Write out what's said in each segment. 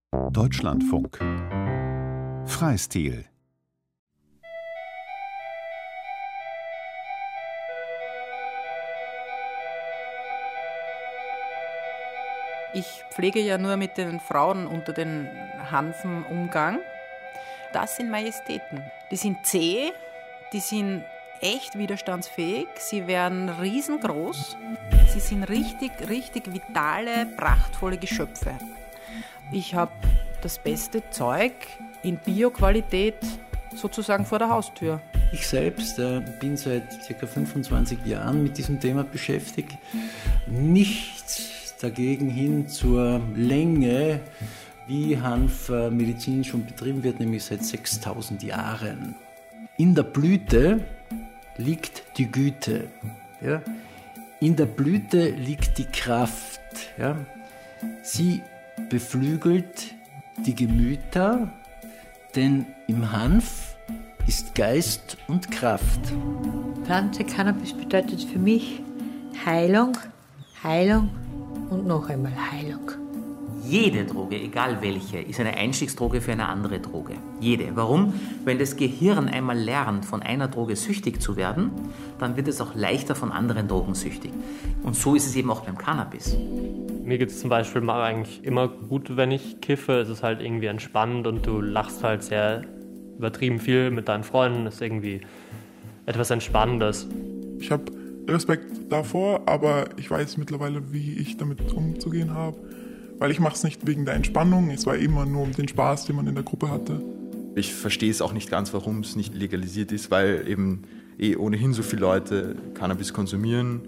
Deutschlandfunk Freistil. Ich pflege ja nur mit den Frauen unter den Hanfen Umgang. Das sind Majestäten. Die sind zäh, die sind echt widerstandsfähig, sie werden riesengroß. Sie sind richtig vitale, prachtvolle Geschöpfe. Ich habe das beste Zeug in Bio-Qualität sozusagen vor der Haustür. Ich selbst bin seit ca. 25 Jahren mit diesem Thema beschäftigt. Nichts dagegen hin zur Länge, wie Hanfmedizin schon betrieben wird, nämlich seit 6000 Jahren. In der Blüte liegt die Güte. Ja? In der Blüte liegt die Kraft. Ja? Sie beflügelt die Gemüter, denn im Hanf ist Geist und Kraft. Pflanze Cannabis bedeutet für mich Heilung, Heilung und noch einmal Heilung. Jede Droge, egal welche, ist eine Einstiegsdroge für eine andere Droge. Jede. Warum? Wenn das Gehirn einmal lernt, von einer Droge süchtig zu werden, dann wird es auch leichter von anderen Drogen süchtig. Und so ist es eben auch beim Cannabis. Mir geht es zum Beispiel mal eigentlich immer gut, wenn ich kiffe. Es ist halt irgendwie entspannend und du lachst halt sehr übertrieben viel mit deinen Freunden. Es ist irgendwie etwas Entspannendes. Ich habe Respekt davor, aber ich weiß mittlerweile, wie ich damit umzugehen habe. Weil ich mache es nicht wegen der Entspannung, es war immer nur um den Spaß, den man in der Gruppe hatte. Ich verstehe es auch nicht ganz, warum es nicht legalisiert ist, weil eben ohnehin so viele Leute Cannabis konsumieren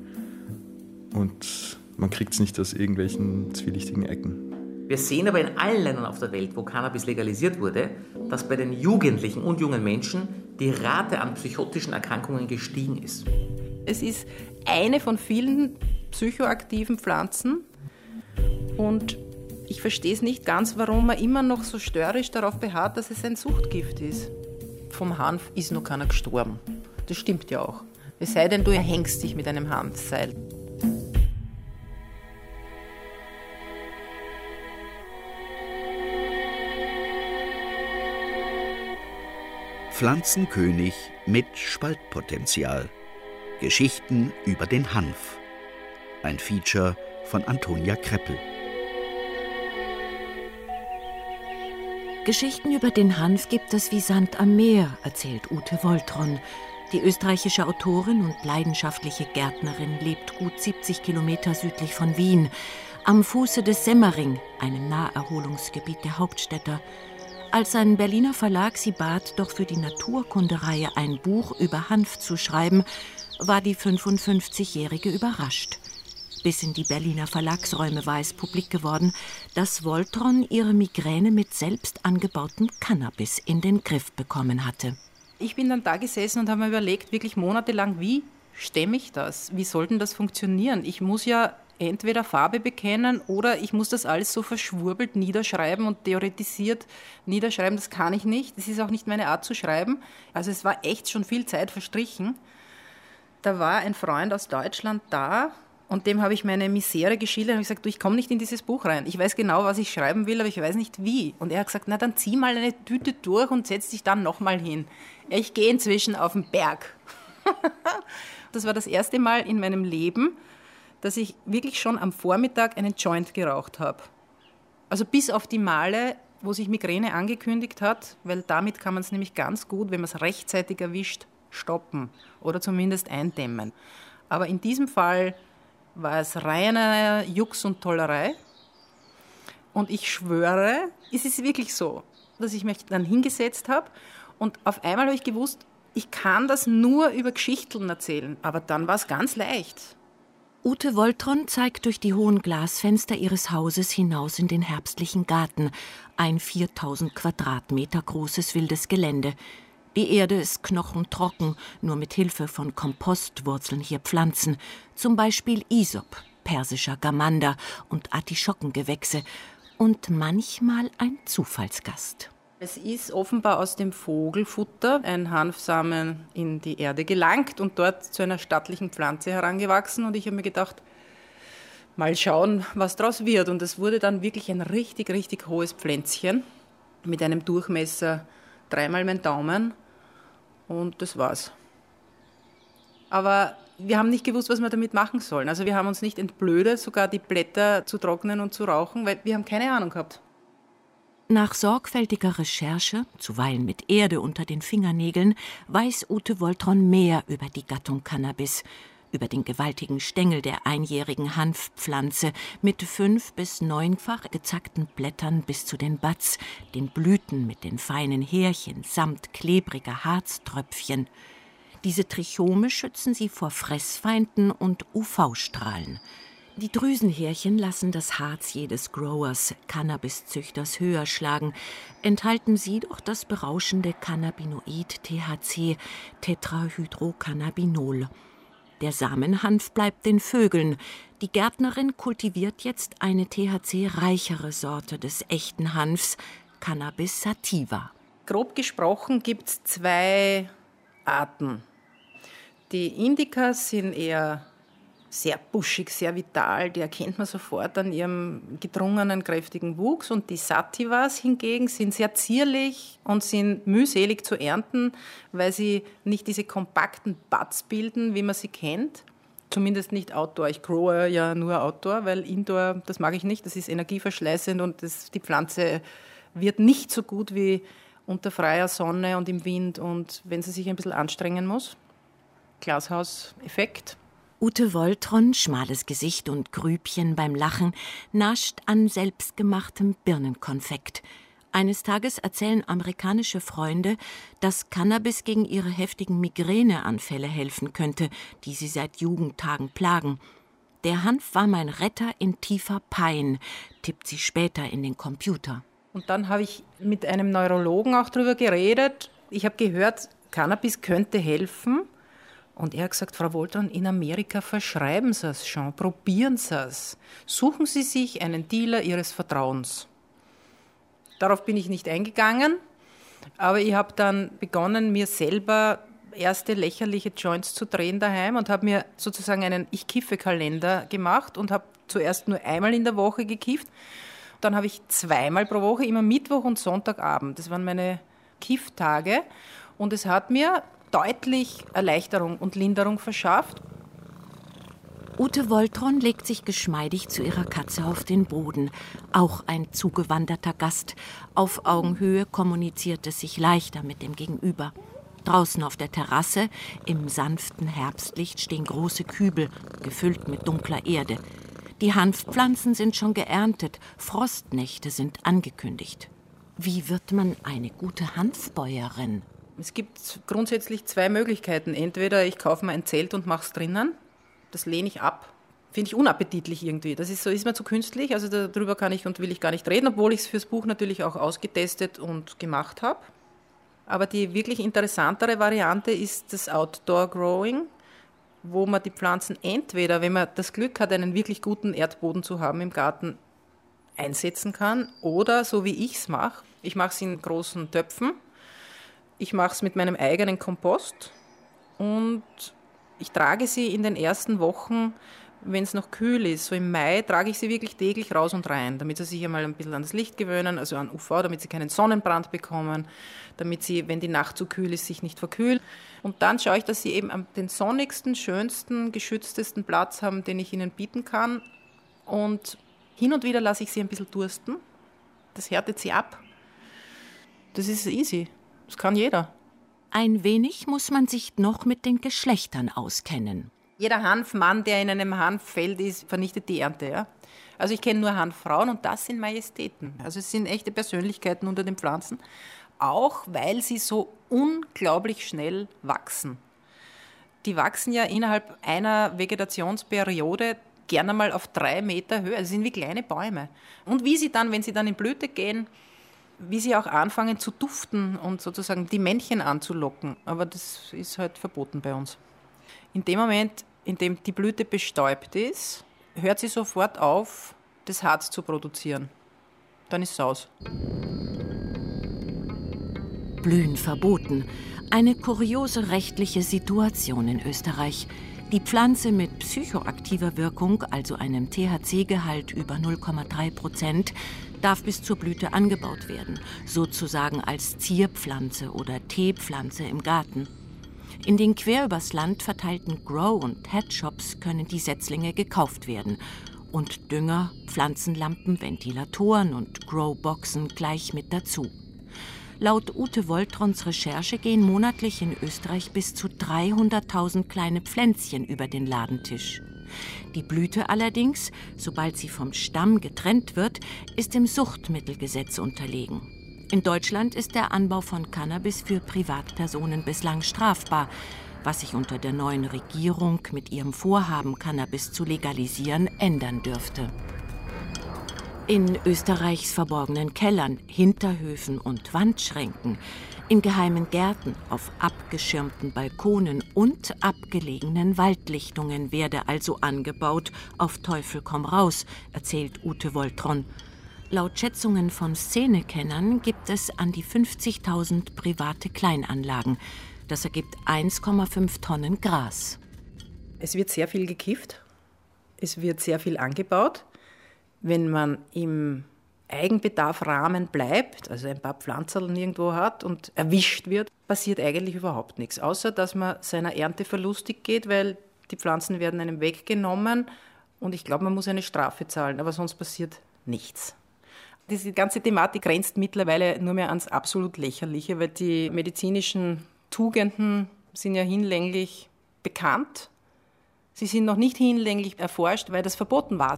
und man kriegt es nicht aus irgendwelchen zwielichtigen Ecken. Wir sehen aber in allen Ländern auf der Welt, wo Cannabis legalisiert wurde, dass bei den Jugendlichen und jungen Menschen die Rate an psychotischen Erkrankungen gestiegen ist. Es ist eine von vielen psychoaktiven Pflanzen. Und ich verstehe es nicht ganz, warum man immer noch so störrisch darauf beharrt, dass es ein Suchtgift ist. Vom Hanf ist noch keiner gestorben. Das stimmt ja auch. Es sei denn, du hängst dich mit einem Hanfseil. Pflanzenkönig mit Spaltpotenzial. Geschichten über den Hanf. Ein Feature von Antonia Kreppel. Geschichten über den Hanf gibt es wie Sand am Meer, erzählt Ute Woltron. Die österreichische Autorin und leidenschaftliche Gärtnerin lebt gut 70 Kilometer südlich von Wien, am Fuße des Semmering, einem Naherholungsgebiet der Hauptstädter. Als ein Berliner Verlag sie bat, doch für die Naturkundereihe ein Buch über Hanf zu schreiben, war die 55-Jährige überrascht. Bis in die Berliner Verlagsräume war es publik geworden, dass Woltron ihre Migräne mit selbst angebautem Cannabis in den Griff bekommen hatte. Ich bin dann da gesessen und habe mir überlegt, wirklich monatelang, wie stemme ich das? Wie soll denn das funktionieren? Ich muss ja entweder Farbe bekennen oder ich muss das alles so verschwurbelt niederschreiben und theoretisiert niederschreiben. Das kann ich nicht. Das ist auch nicht meine Art zu schreiben. Also es war echt schon viel Zeit verstrichen. Da war ein Freund aus Deutschland da, und dem habe ich meine Misere geschildert und gesagt, du, ich komme nicht in dieses Buch rein. Ich weiß genau, was ich schreiben will, aber ich weiß nicht wie. Und er hat gesagt, na dann zieh mal eine Tüte durch und setz dich dann nochmal hin. Ich gehe inzwischen auf den Berg. Das war das erste Mal in meinem Leben, dass ich wirklich schon am Vormittag einen Joint geraucht habe. Also bis auf die Male, wo sich Migräne angekündigt hat, weil damit kann man es nämlich ganz gut, wenn man es rechtzeitig erwischt, stoppen oder zumindest eindämmen. Aber in diesem Fall war es reine Jux und Tollerei. Und ich schwöre, es ist wirklich so, dass ich mich dann hingesetzt habe und auf einmal habe ich gewusst, ich kann das nur über Geschichten erzählen. Aber dann war es ganz leicht. Ute Woltron zeigt durch die hohen Glasfenster ihres Hauses hinaus in den herbstlichen Garten. Ein 4000 Quadratmeter großes wildes Gelände. Die Erde ist knochentrocken, nur mit Hilfe von Kompost wurzeln hier Pflanzen. Zum Beispiel Isop, persischer Gamander und Artischockengewächse. Und manchmal ein Zufallsgast. Es ist offenbar aus dem Vogelfutter ein Hanfsamen in die Erde gelangt und dort zu einer stattlichen Pflanze herangewachsen. Und ich habe mir gedacht, mal schauen, was draus wird. Und es wurde dann wirklich ein richtig, richtig hohes Pflänzchen mit einem Durchmesser 3-mal mein Daumen. Und das war's. Aber wir haben nicht gewusst, was wir damit machen sollen. Also wir haben uns nicht entblödet, sogar die Blätter zu trocknen und zu rauchen, weil wir haben keine Ahnung gehabt. Nach sorgfältiger Recherche, zuweilen mit Erde unter den Fingernägeln, weiß Ute Woltron mehr über die Gattung Cannabis, über den gewaltigen Stängel der einjährigen Hanfpflanze mit 5- bis 9-fach gezackten Blättern bis zu den Buds, den Blüten mit den feinen Härchen samt klebriger Harztröpfchen. Diese Trichome schützen sie vor Fressfeinden und UV-Strahlen. Die Drüsenhärchen lassen das Harz jedes Growers, Cannabiszüchters höher schlagen, enthalten sie doch das berauschende Cannabinoid THC, Tetrahydrocannabinol. Der Samenhanf bleibt den Vögeln. Die Gärtnerin kultiviert jetzt eine THC-reichere Sorte des echten Hanfs, Cannabis sativa. Grob gesprochen gibt es 2 Arten. Die Indicas sind eher sehr buschig, sehr vital, die erkennt man sofort an ihrem gedrungenen, kräftigen Wuchs. Und die Sativas hingegen sind sehr zierlich und sind mühselig zu ernten, weil sie nicht diese kompakten Buds bilden, wie man sie kennt. Zumindest nicht Outdoor. Ich growe ja nur Outdoor, weil Indoor, das mag ich nicht, das ist energieverschleißend und die Pflanze wird nicht so gut wie unter freier Sonne und im Wind und wenn sie sich ein bisschen anstrengen muss. Glashauseffekt. Ute Woltron, schmales Gesicht und Grübchen beim Lachen, nascht an selbstgemachtem Birnenkonfekt. Eines Tages erzählen amerikanische Freunde, dass Cannabis gegen ihre heftigen Migräneanfälle helfen könnte, die sie seit Jugendtagen plagen. Der Hanf war mein Retter in tiefer Pein, tippt sie später in den Computer. Und dann habe ich mit einem Neurologen auch darüber geredet. Ich habe gehört, Cannabis könnte helfen. Und er hat gesagt, Frau Woltron, in Amerika verschreiben Sie es schon, probieren Sie es. Suchen Sie sich einen Dealer Ihres Vertrauens. Darauf bin ich nicht eingegangen, aber ich habe dann begonnen, mir selber erste lächerliche Joints zu drehen daheim und habe mir sozusagen einen Ich-Kiffe-Kalender gemacht und habe zuerst nur einmal in der Woche gekifft. Dann habe ich 2-mal pro Woche, immer Mittwoch und Sonntagabend. Das waren meine Kifftage und es hat mir deutlich Erleichterung und Linderung verschafft. Ute Woltron legt sich geschmeidig zu ihrer Katze auf den Boden. Auch ein zugewanderter Gast. Auf Augenhöhe kommuniziert es sich leichter mit dem Gegenüber. Draußen auf der Terrasse, im sanften Herbstlicht, stehen große Kübel, gefüllt mit dunkler Erde. Die Hanfpflanzen sind schon geerntet, Frostnächte sind angekündigt. Wie wird man eine gute Hanfbäuerin? Es gibt grundsätzlich 2 Möglichkeiten. Entweder ich kaufe mir ein Zelt und mache es drinnen. Das lehne ich ab. Finde ich unappetitlich irgendwie. Das ist mir zu künstlich. Also darüber kann ich und will ich gar nicht reden, obwohl ich es fürs Buch natürlich auch ausgetestet und gemacht habe. Aber die wirklich interessantere Variante ist das Outdoor Growing, wo man die Pflanzen entweder, wenn man das Glück hat, einen wirklich guten Erdboden zu haben im Garten, einsetzen kann. Oder so wie ich es mache. Ich mache es in großen Töpfen. Ich mache es mit meinem eigenen Kompost und ich trage sie in den ersten Wochen, wenn es noch kühl ist, so im Mai, trage ich sie wirklich täglich raus und rein, damit sie sich einmal ein bisschen an das Licht gewöhnen, also an UV, damit sie keinen Sonnenbrand bekommen, damit sie, wenn die Nacht zu kühl ist, sich nicht verkühlen. Und dann schaue ich, dass sie eben den sonnigsten, schönsten, geschütztesten Platz haben, den ich ihnen bieten kann. Und hin und wieder lasse ich sie ein bisschen dursten. Das härtet sie ab. Das ist easy. Das kann jeder. Ein wenig muss man sich noch mit den Geschlechtern auskennen. Jeder Hanfmann, der in einem Hanffeld ist, vernichtet die Ernte. Ja? Also ich kenne nur Hanffrauen und das sind Majestäten. Also es sind echte Persönlichkeiten unter den Pflanzen, auch weil sie so unglaublich schnell wachsen. Die wachsen ja innerhalb einer Vegetationsperiode gerne mal auf 3 Meter Höhe. Also sind wie kleine Bäume. Und wie sie dann, wenn sie dann in Blüte gehen, wie sie auch anfangen zu duften und sozusagen die Männchen anzulocken. Aber das ist halt verboten bei uns. In dem Moment, in dem die Blüte bestäubt ist, hört sie sofort auf, das Harz zu produzieren. Dann ist es aus. Blühen verboten. Eine kuriose rechtliche Situation in Österreich. Die Pflanze mit psychoaktiver Wirkung, also einem THC-Gehalt über 0,3%, darf bis zur Blüte angebaut werden, sozusagen als Zierpflanze oder Teepflanze im Garten. In den quer übers Land verteilten Grow- und Headshops können die Setzlinge gekauft werden. Und Dünger, Pflanzenlampen, Ventilatoren und Growboxen gleich mit dazu. Laut Ute Woltrons Recherche gehen monatlich in Österreich bis zu 300.000 kleine Pflänzchen über den Ladentisch. Die Blüte allerdings, sobald sie vom Stamm getrennt wird, ist dem Suchtmittelgesetz unterlegen. In Deutschland ist der Anbau von Cannabis für Privatpersonen bislang strafbar, was sich unter der neuen Regierung mit ihrem Vorhaben, Cannabis zu legalisieren, ändern dürfte. In Österreichs verborgenen Kellern, Hinterhöfen und Wandschränken, in geheimen Gärten, auf abgeschirmten Balkonen und abgelegenen Waldlichtungen werde also angebaut, auf Teufel komm raus, erzählt Ute Woltron. Laut Schätzungen von Szenekennern gibt es an die 50.000 private Kleinanlagen. Das ergibt 1,5 Tonnen Gras. Es wird sehr viel gekifft, es wird sehr viel angebaut. Wenn man im Eigenbedarfrahmen bleibt, also ein paar Pflanzerln irgendwo hat und erwischt wird, passiert eigentlich überhaupt nichts. Außer, dass man seiner Ernte verlustig geht, weil die Pflanzen werden einem weggenommen und ich glaube, man muss eine Strafe zahlen, aber sonst passiert nichts. Diese ganze Thematik grenzt mittlerweile nur mehr ans absolut Lächerliche, weil die medizinischen Tugenden sind ja hinlänglich bekannt. Sie sind noch nicht hinlänglich erforscht, weil das verboten war.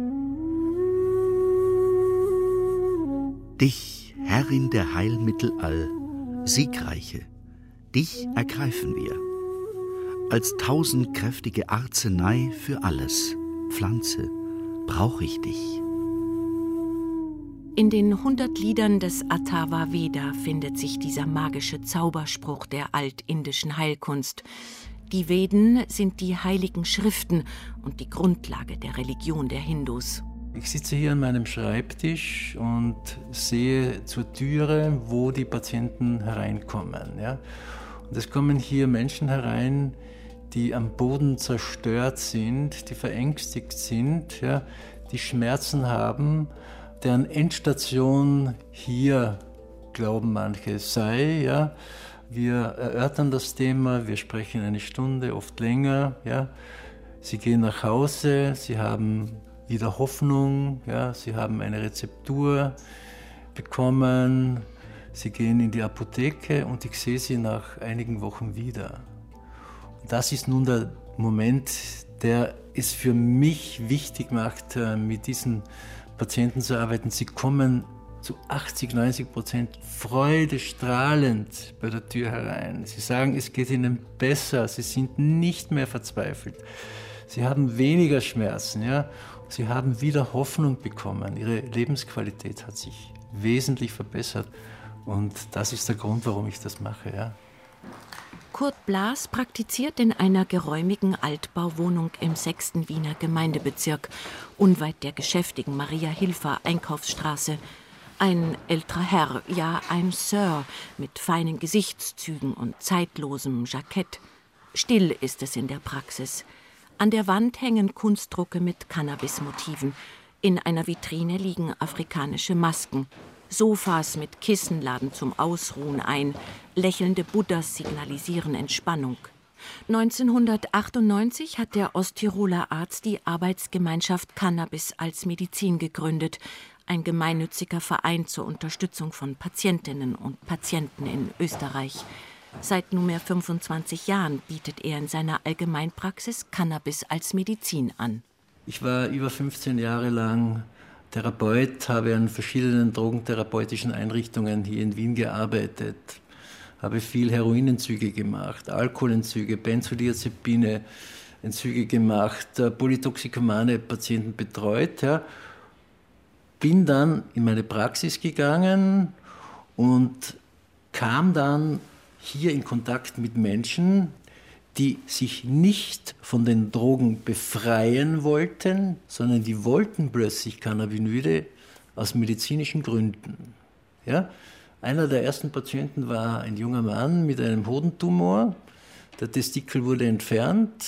Dich, Herrin der Heilmittel all, Siegreiche, dich ergreifen wir. Als tausendkräftige Arznei für alles, Pflanze, brauch ich dich. In den 100 Liedern des Atharva Veda findet sich dieser magische Zauberspruch der altindischen Heilkunst. Die Veden sind die heiligen Schriften und die Grundlage der Religion der Hindus. Ich sitze hier an meinem Schreibtisch und sehe zur Türe, wo die Patienten hereinkommen. Ja? Und es kommen hier Menschen herein, die am Boden zerstört sind, die verängstigt sind, ja? Die Schmerzen haben, deren Endstation hier, glauben manche, sei. Ja? Wir erörtern das Thema, wir sprechen eine Stunde, oft länger. Ja? Sie gehen nach Hause, sie haben wieder Hoffnung, ja? Sie haben eine Rezeptur bekommen, sie gehen in die Apotheke und ich sehe sie nach einigen Wochen wieder. Und das ist nun der Moment, der es für mich wichtig macht, mit diesen Patienten zu arbeiten. Sie kommen zu 80-90% freudestrahlend bei der Tür herein. Sie sagen, es geht ihnen besser, sie sind nicht mehr verzweifelt. Sie haben weniger Schmerzen, ja? Sie haben wieder Hoffnung bekommen. Ihre Lebensqualität hat sich wesentlich verbessert. Und das ist der Grund, warum ich das mache. Ja? Kurt Blas praktiziert in einer geräumigen Altbauwohnung im 6. Wiener Gemeindebezirk, unweit der geschäftigen Maria-Hilfer-Einkaufsstraße. Ein älterer Herr, ja ein Sir, mit feinen Gesichtszügen und zeitlosem Jackett. Still ist es in der Praxis. An der Wand hängen Kunstdrucke mit Cannabis-Motiven. In einer Vitrine liegen afrikanische Masken. Sofas mit Kissen laden zum Ausruhen ein. Lächelnde Buddhas signalisieren Entspannung. 1998 hat der Osttiroler Arzt die Arbeitsgemeinschaft Cannabis als Medizin gegründet. Ein gemeinnütziger Verein zur Unterstützung von Patientinnen und Patienten in Österreich. Seit nunmehr 25 Jahren bietet er in seiner Allgemeinpraxis Cannabis als Medizin an. Ich war über 15 Jahre lang Therapeut, habe an verschiedenen drogentherapeutischen Einrichtungen hier in Wien gearbeitet, habe viel Heroinentzüge gemacht, Alkoholentzüge, Benzodiazepine-Entzüge gemacht, polytoxikomane Patienten betreut. Ja. Bin dann in meine Praxis gegangen und kam dann hier in Kontakt mit Menschen, die sich nicht von den Drogen befreien wollten, sondern die wollten plötzlich Cannabinoide aus medizinischen Gründen. Ja? Einer der ersten Patienten war ein junger Mann mit einem Hodentumor. Der Testikel wurde entfernt,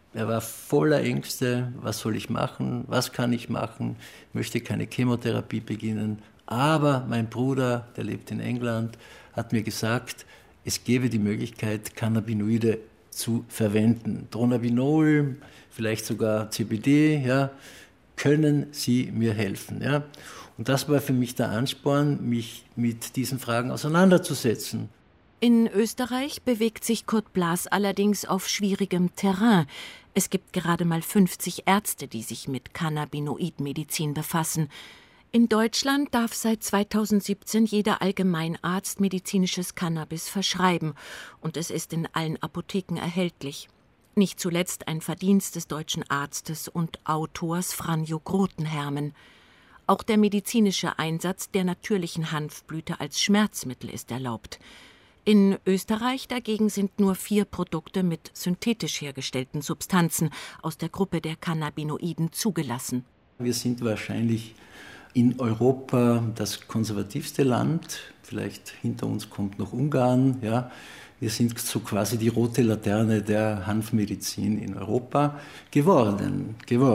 Er war voller Ängste, was soll ich machen, was kann ich machen, ich möchte keine Chemotherapie beginnen. Aber mein Bruder, der lebt in England, hat mir gesagt, es gäbe die Möglichkeit, Cannabinoide zu verwenden. Dronabinol, vielleicht sogar CBD, ja, können Sie mir helfen? Ja? Und das war für mich der Ansporn, mich mit diesen Fragen auseinanderzusetzen. In Österreich bewegt sich Kurt Blas allerdings auf schwierigem Terrain. Es gibt gerade mal 50 Ärzte, die sich mit Cannabinoidmedizin befassen. In Deutschland darf seit 2017 jeder Allgemeinarzt medizinisches Cannabis verschreiben und es ist in allen Apotheken erhältlich. Nicht zuletzt ein Verdienst des deutschen Arztes und Autors Franjo Grotenhermen. Auch der medizinische Einsatz der natürlichen Hanfblüte als Schmerzmittel ist erlaubt. In Österreich dagegen sind nur 4 Produkte mit synthetisch hergestellten Substanzen aus der Gruppe der Cannabinoiden zugelassen. Wir sind wahrscheinlich in Europa das konservativste Land. Vielleicht hinter uns kommt noch Ungarn. Ja. Wir sind so quasi die rote Laterne der Hanfmedizin in Europa geworden.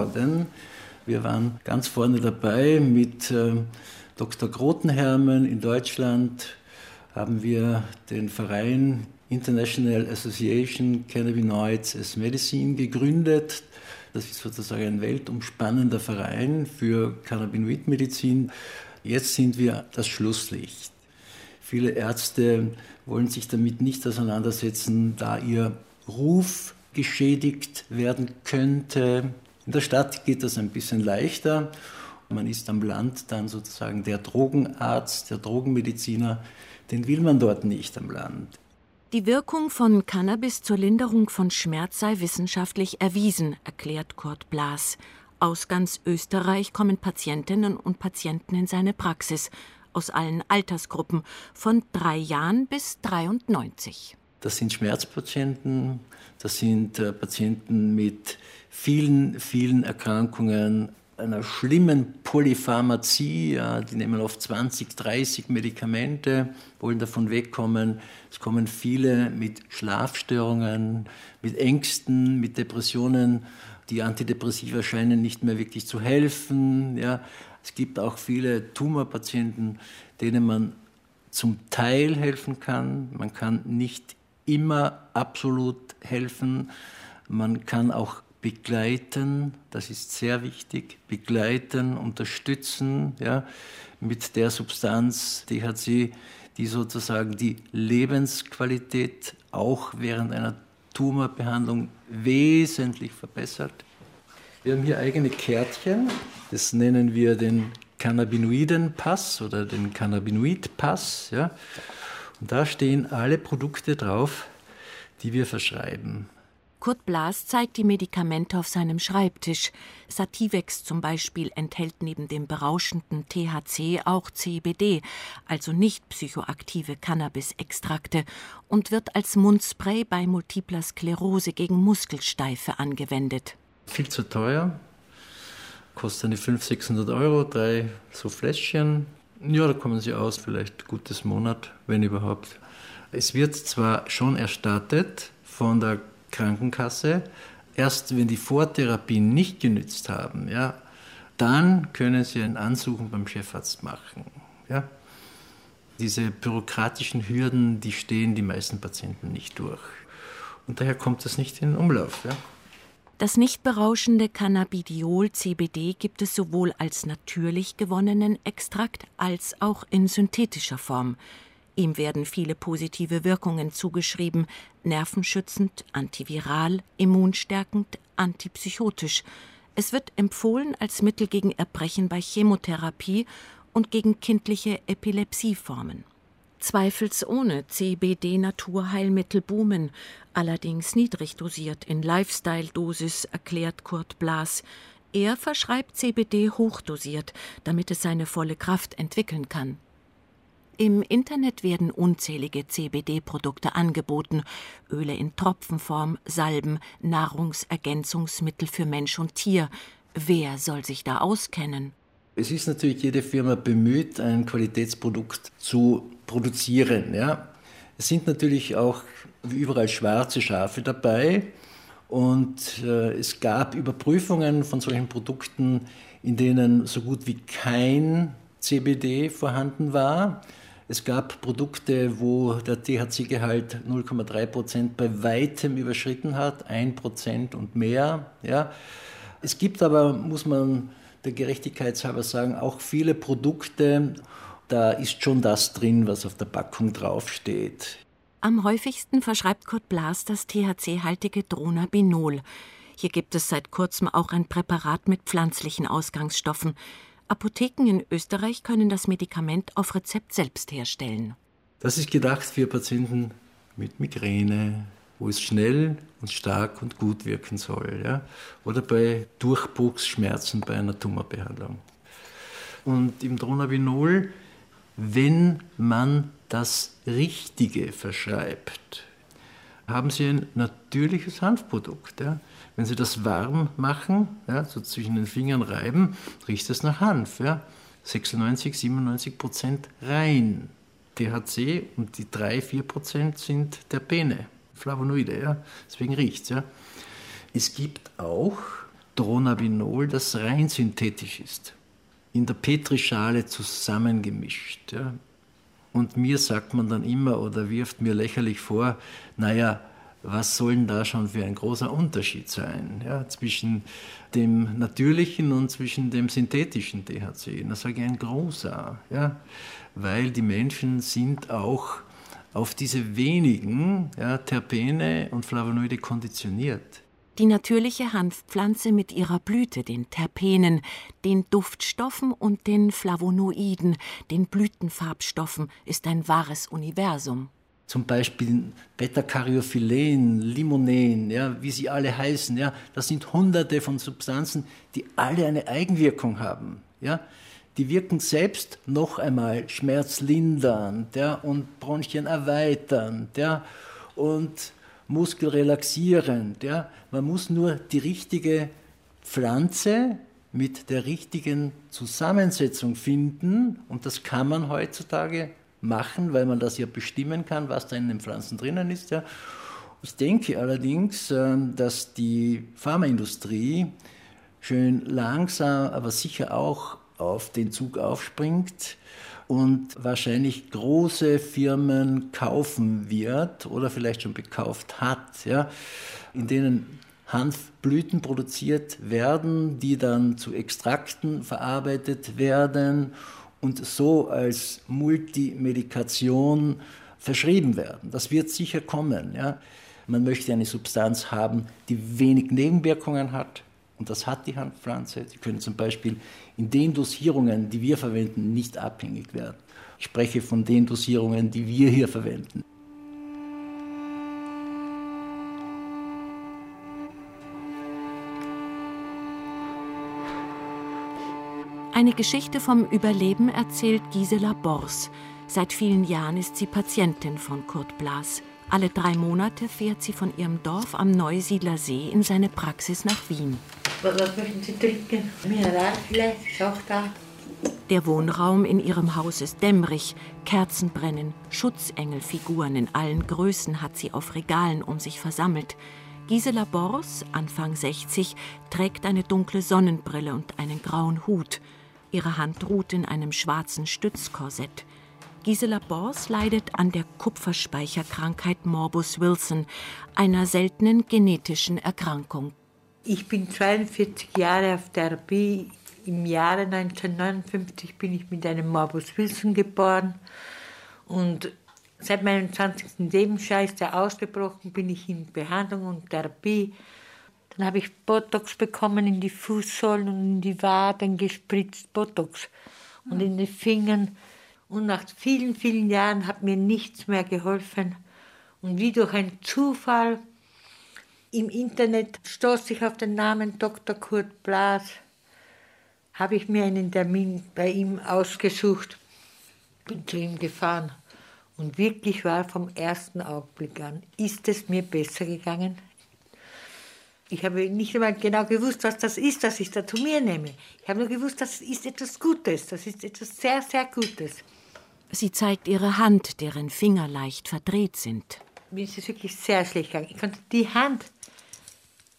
Wir waren ganz vorne dabei mit Dr. Grotenhermen in Deutschland. Haben wir den Verein International Association Cannabinoids as Medicine gegründet. Das ist sozusagen ein weltumspannender Verein für Cannabinoidmedizin. Jetzt sind wir das Schlusslicht. Viele Ärzte wollen sich damit nicht auseinandersetzen, da ihr Ruf geschädigt werden könnte. In der Stadt geht das ein bisschen leichter. Man ist am Land dann sozusagen der Drogenarzt, der Drogenmediziner. Den will man dort nicht am Land. Die Wirkung von Cannabis zur Linderung von Schmerz sei wissenschaftlich erwiesen, erklärt Kurt Blas. Aus ganz Österreich kommen Patientinnen und Patienten in seine Praxis, aus allen Altersgruppen, von 3 Jahren bis 93. Das sind Schmerzpatienten, das sind Patienten mit vielen Erkrankungen, einer schlimmen Polypharmazie, ja, die nehmen oft 20, 30 Medikamente, wollen davon wegkommen. Es kommen viele mit Schlafstörungen, mit Ängsten, mit Depressionen. Die Antidepressiva scheinen nicht mehr wirklich zu helfen. Ja. Es gibt auch viele Tumorpatienten, denen man zum Teil helfen kann. Man kann nicht immer absolut helfen. Man kann auch begleiten, das ist sehr wichtig, begleiten, unterstützen, ja, mit der Substanz THC, die sozusagen die Lebensqualität auch während einer Tumorbehandlung wesentlich verbessert. Wir haben hier eigene Kärtchen, das nennen wir den Cannabinoiden-Pass oder den Cannabinoid-Pass, ja, und da stehen alle Produkte drauf, die wir verschreiben. Kurt Blas zeigt die Medikamente auf seinem Schreibtisch. Sativex zum Beispiel enthält neben dem berauschenden THC auch CBD, also nicht psychoaktive Cannabisextrakte, und wird als Mundspray bei multipler Sklerose gegen Muskelsteife angewendet. Viel zu teuer, kostet eine 500-600 Euro, 3 so Fläschchen. Ja, da kommen sie aus, vielleicht gutes Monat, wenn überhaupt. Es wird zwar schon erstattet von der Krankenkasse, erst wenn die Vortherapien nicht genützt haben, ja, dann können Sie ein Ansuchen beim Chefarzt machen. Ja. Diese bürokratischen Hürden, die stehen die meisten Patienten nicht durch. Und daher kommt das nicht in Umlauf. Ja. Das nicht berauschende Cannabidiol CBD gibt es sowohl als natürlich gewonnenen Extrakt als auch in synthetischer Form. Ihm werden viele positive Wirkungen zugeschrieben, nervenschützend, antiviral, immunstärkend, antipsychotisch. Es wird empfohlen als Mittel gegen Erbrechen bei Chemotherapie und gegen kindliche Epilepsieformen. Zweifelsohne CBD-Naturheilmittel boomen, allerdings niedrig dosiert in Lifestyle-Dosis, erklärt Kurt Blas. Er verschreibt CBD hochdosiert, damit es seine volle Kraft entwickeln kann. Im Internet werden unzählige CBD-Produkte angeboten, Öle in Tropfenform, Salben, Nahrungsergänzungsmittel für Mensch und Tier. Wer soll sich da auskennen? Es ist natürlich jede Firma bemüht, ein Qualitätsprodukt zu produzieren. Ja. Es sind natürlich auch wie überall schwarze Schafe dabei Und es gab Überprüfungen von solchen Produkten, in denen so gut wie kein CBD vorhanden war. Es gab Produkte, wo der THC-Gehalt 0,3% bei weitem überschritten hat, 1% und mehr. Ja. Es gibt aber, muss man der Gerechtigkeit halber sagen, auch viele Produkte, da ist schon das drin, was auf der Packung draufsteht. Am häufigsten verschreibt Kurt Blas das THC-haltige Dronabinol. Hier gibt es seit kurzem auch ein Präparat mit pflanzlichen Ausgangsstoffen. Apotheken in Österreich können das Medikament auf Rezept selbst herstellen. Das ist gedacht für Patienten mit Migräne, wo es schnell und stark und gut wirken soll. Ja? Oder bei Durchbruchsschmerzen bei einer Tumorbehandlung. Und im Dronabinol, wenn man das Richtige verschreibt, haben Sie ein natürliches Hanfprodukt. Ja? Wenn Sie das warm machen, ja, so zwischen den Fingern reiben, riecht es nach Hanf. Ja? 96-97% rein THC und die 3-4% sind Terpene, Flavonoide. Ja? Deswegen riecht es. Ja? Es gibt auch Dronabinol, das rein synthetisch ist, in der Petrischale zusammengemischt. Ja? Und mir sagt man dann immer oder wirft mir lächerlich vor, naja, was soll denn da schon für ein großer Unterschied sein, ja, zwischen dem natürlichen und zwischen dem synthetischen THC? Da sage ich ein großer, ja, weil die Menschen sind auch auf diese wenigen Terpene und Flavonoide konditioniert. Die natürliche Hanfpflanze mit ihrer Blüte, den Terpenen, den Duftstoffen und den Flavonoiden, den Blütenfarbstoffen, ist ein wahres Universum. Zum Beispiel Beta-Caryophyllän, Limonen, ja, wie sie alle heißen. Ja, das sind hunderte von Substanzen, die alle eine Eigenwirkung haben. Ja. Die wirken selbst noch einmal schmerzlindernd, ja, und Bronchien erweiternd, ja, und muskelrelaxierend. Ja. Man muss nur die richtige Pflanze mit der richtigen Zusammensetzung finden, und das kann man heutzutage machen, weil man das ja bestimmen kann, was da in den Pflanzen drinnen ist. Ja. Ich denke allerdings, dass die Pharmaindustrie schön langsam, aber sicher auch auf den Zug aufspringt und wahrscheinlich große Firmen kaufen wird oder vielleicht schon gekauft hat, ja, in denen Hanfblüten produziert werden, die dann zu Extrakten verarbeitet werden und so als Multimedikation verschrieben werden. Das wird sicher kommen. Ja. Man möchte eine Substanz haben, die wenig Nebenwirkungen hat. Und das hat die Hanfpflanze. Sie können zum Beispiel in den Dosierungen, die wir verwenden, nicht abhängig werden. Ich spreche von den Dosierungen, die wir hier verwenden. Eine Geschichte vom Überleben erzählt Gisela Bors. Seit vielen Jahren ist sie Patientin von Kurt Blas. Alle 3 Monate fährt sie von ihrem Dorf am Neusiedler See in seine Praxis nach Wien. Was möchten Sie trinken? Mineral vielleicht? Ist auch da. Der Wohnraum in ihrem Haus ist dämmerig. Kerzen brennen. Schutzengelfiguren in allen Größen hat sie auf Regalen um sich versammelt. Gisela Bors, Anfang 60, trägt eine dunkle Sonnenbrille und einen grauen Hut. Ihre Hand ruht in einem schwarzen Stützkorsett. Gisela Bors leidet an der Kupferspeicherkrankheit Morbus Wilson, einer seltenen genetischen Erkrankung. Ich bin 42 Jahre auf Therapie. Im Jahre 1959 bin ich mit einem Morbus Wilson geboren. Und seit meinem 20. Lebensjahr ist er ausgebrochen, bin ich in Behandlung und Therapie. Dann habe ich Botox bekommen in die Fußsohlen und in die Waden gespritzt, Botox. Und in den Fingern. Und nach vielen, vielen Jahren hat mir nichts mehr geholfen. Und wie durch einen Zufall im Internet stoße ich auf den Namen Dr. Kurt Blas. Habe ich mir einen Termin bei ihm ausgesucht, bin zu ihm gefahren. Und wirklich war vom ersten Augenblick an, ist es mir besser gegangen. Ich habe nicht einmal genau gewusst, was das ist, was ich da zu mir nehme. Ich habe nur gewusst, das ist etwas Gutes, das ist etwas sehr, sehr Gutes. Sie zeigt ihre Hand, deren Finger leicht verdreht sind. Mir ist es wirklich sehr schlecht gegangen. Ich konnte die Hand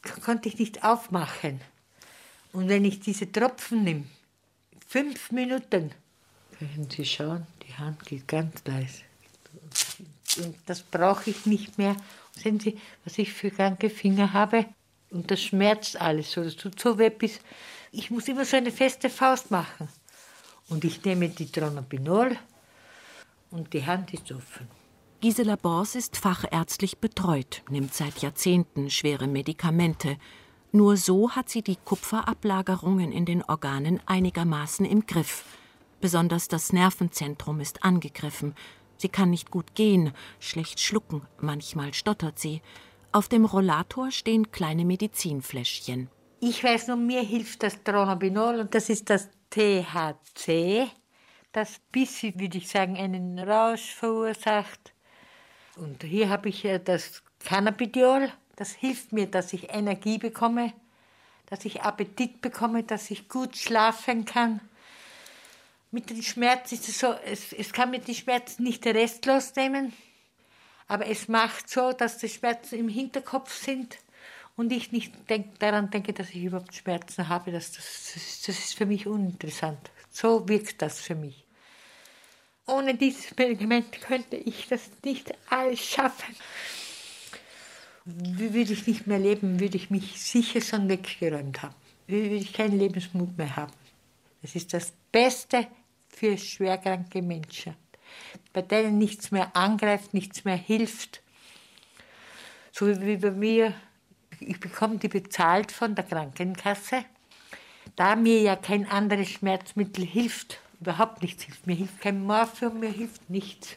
konnte ich nicht aufmachen. Und wenn ich diese Tropfen nehme, 5 Minuten, können Sie schauen, die Hand geht ganz leise. Und das brauche ich nicht mehr. Sehen Sie, was ich für kranke Finger habe? Und das schmerzt alles so. Das tut so weh, bis ich muss immer so eine feste Faust machen. Und ich nehme die Dronabinol und die Hand ist offen. Gisela Bors ist fachärztlich betreut, nimmt seit Jahrzehnten schwere Medikamente. Nur so hat sie die Kupferablagerungen in den Organen einigermaßen im Griff. Besonders das Nervenzentrum ist angegriffen. Sie kann nicht gut gehen, schlecht schlucken, manchmal stottert sie. Auf dem Rollator stehen kleine Medizinfläschchen. Ich weiß nur, mir hilft das Dronabinol und das ist das THC, das bisschen, würde ich sagen, einen Rausch verursacht. Und hier habe ich das Cannabidiol, das hilft mir, dass ich Energie bekomme, dass ich Appetit bekomme, dass ich gut schlafen kann. Mit den Schmerzen ist es so, es kann mir die Schmerzen nicht restlos nehmen, aber es macht so, dass die Schmerzen im Hinterkopf sind und ich nicht daran denke, dass ich überhaupt Schmerzen habe. Das ist für mich uninteressant. So wirkt das für mich. Ohne dieses Medikament könnte ich das nicht alles schaffen. Würde ich nicht mehr leben, würde ich mich sicher schon weggeräumt haben. Würde ich keinen Lebensmut mehr haben. Das ist das Beste für schwerkranke Menschen, bei denen nichts mehr angreift, nichts mehr hilft. So wie bei mir, ich bekomme die bezahlt von der Krankenkasse. Da mir ja kein anderes Schmerzmittel hilft, überhaupt nichts hilft. Mir hilft kein Morphium, mir hilft nichts.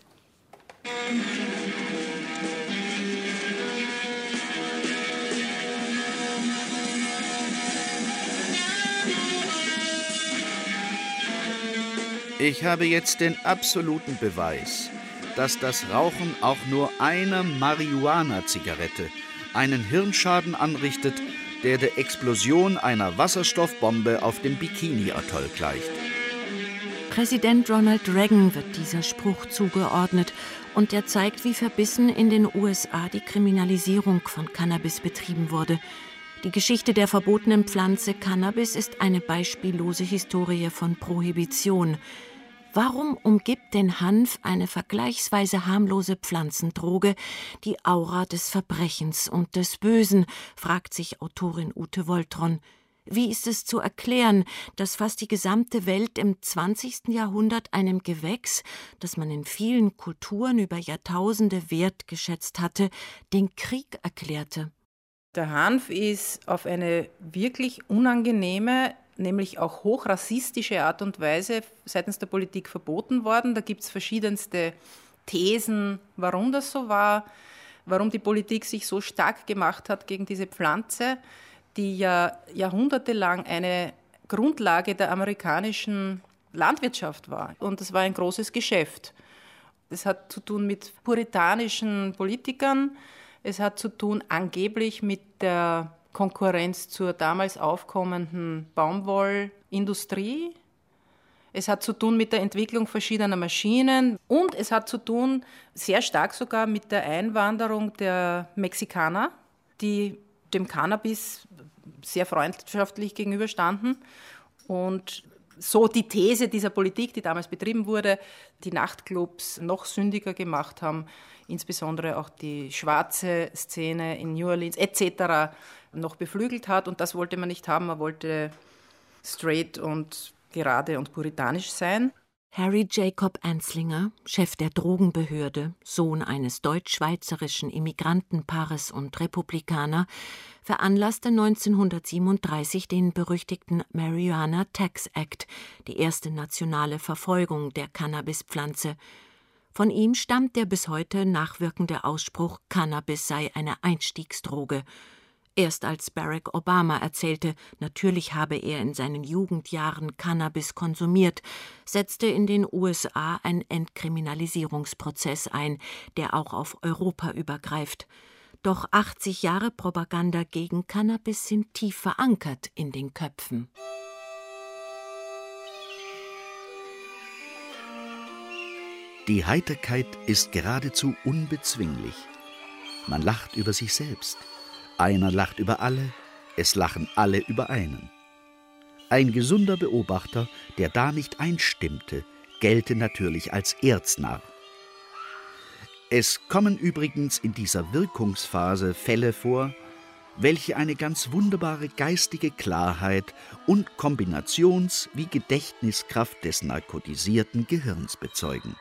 Ich habe jetzt den absoluten Beweis, dass das Rauchen auch nur einer Marihuana-Zigarette einen Hirnschaden anrichtet, der der Explosion einer Wasserstoffbombe auf dem Bikini-Atoll gleicht. Präsident Ronald Reagan wird dieser Spruch zugeordnet und er zeigt, wie verbissen in den USA die Kriminalisierung von Cannabis betrieben wurde. Die Geschichte der verbotenen Pflanze Cannabis ist eine beispiellose Historie von Prohibition. Warum umgibt den Hanf, eine vergleichsweise harmlose Pflanzendroge, die Aura des Verbrechens und des Bösen, fragt sich Autorin Ute Woltron. Wie ist es zu erklären, dass fast die gesamte Welt im 20. Jahrhundert einem Gewächs, das man in vielen Kulturen über Jahrtausende wertgeschätzt hatte, den Krieg erklärte? Der Hanf ist auf eine wirklich unangenehme, nämlich auch hochrassistische Art und Weise seitens der Politik verboten worden. Da gibt es verschiedenste Thesen, warum das so war, warum die Politik sich so stark gemacht hat gegen diese Pflanze, die ja jahrhundertelang eine Grundlage der amerikanischen Landwirtschaft war. Und das war ein großes Geschäft. Es hat zu tun mit puritanischen Politikern, es hat zu tun angeblich mit der Konkurrenz zur damals aufkommenden Baumwollindustrie. Es hat zu tun mit der Entwicklung verschiedener Maschinen und es hat zu tun, sehr stark sogar, mit der Einwanderung der Mexikaner, die dem Cannabis sehr freundschaftlich gegenüberstanden. Und so die These dieser Politik, die damals betrieben wurde, die Nachtclubs noch sündiger gemacht haben, insbesondere auch die schwarze Szene in New Orleans etc. noch beflügelt hat. Und das wollte man nicht haben. Man wollte straight und gerade und puritanisch sein. Harry Jacob Anslinger, Chef der Drogenbehörde, Sohn eines deutsch-schweizerischen Immigrantenpaares und Republikaner, veranlasste 1937 den berüchtigten Marijuana Tax Act, die erste nationale Verfolgung der Cannabispflanze. Von ihm stammt der bis heute nachwirkende Ausspruch, Cannabis sei eine Einstiegsdroge. Erst als Barack Obama erzählte, natürlich habe er in seinen Jugendjahren Cannabis konsumiert, setzte in den USA ein Entkriminalisierungsprozess ein, der auch auf Europa übergreift. Doch 80 Jahre Propaganda gegen Cannabis sind tief verankert in den Köpfen. Die Heiterkeit ist geradezu unbezwinglich. Man lacht über sich selbst. Einer lacht über alle, es lachen alle über einen. Ein gesunder Beobachter, der da nicht einstimmte, gelte natürlich als Erznarr. Es kommen übrigens in dieser Wirkungsphase Fälle vor, welche eine ganz wunderbare geistige Klarheit und Kombinations- wie Gedächtniskraft des narkotisierten Gehirns bezeugen.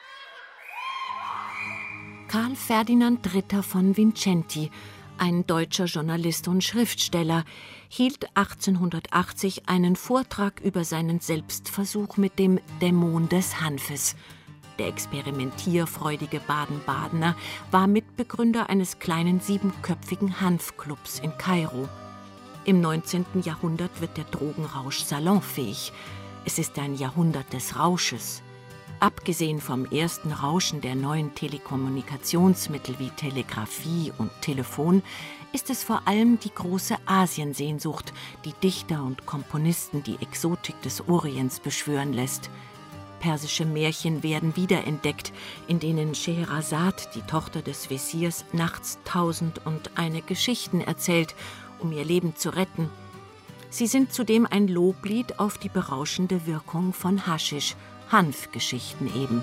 Karl Ferdinand Ritter von Vincenti, ein deutscher Journalist und Schriftsteller, hielt 1880 einen Vortrag über seinen Selbstversuch mit dem Dämon des Hanfes. Der experimentierfreudige Baden-Badener war Mitbegründer eines kleinen 7-köpfigen Hanfclubs in Kairo. Im 19. Jahrhundert wird der Drogenrausch salonfähig. Es ist ein Jahrhundert des Rausches. Abgesehen vom ersten Rauschen der neuen Telekommunikationsmittel wie Telegrafie und Telefon ist es vor allem die große Asiensehnsucht, die Dichter und Komponisten die Exotik des Orients beschwören lässt. Persische Märchen werden wiederentdeckt, in denen Scheherazad, die Tochter des Wesirs, nachts 1001 Geschichten erzählt, um ihr Leben zu retten. Sie sind zudem ein Loblied auf die berauschende Wirkung von Haschisch, Hanfgeschichten eben.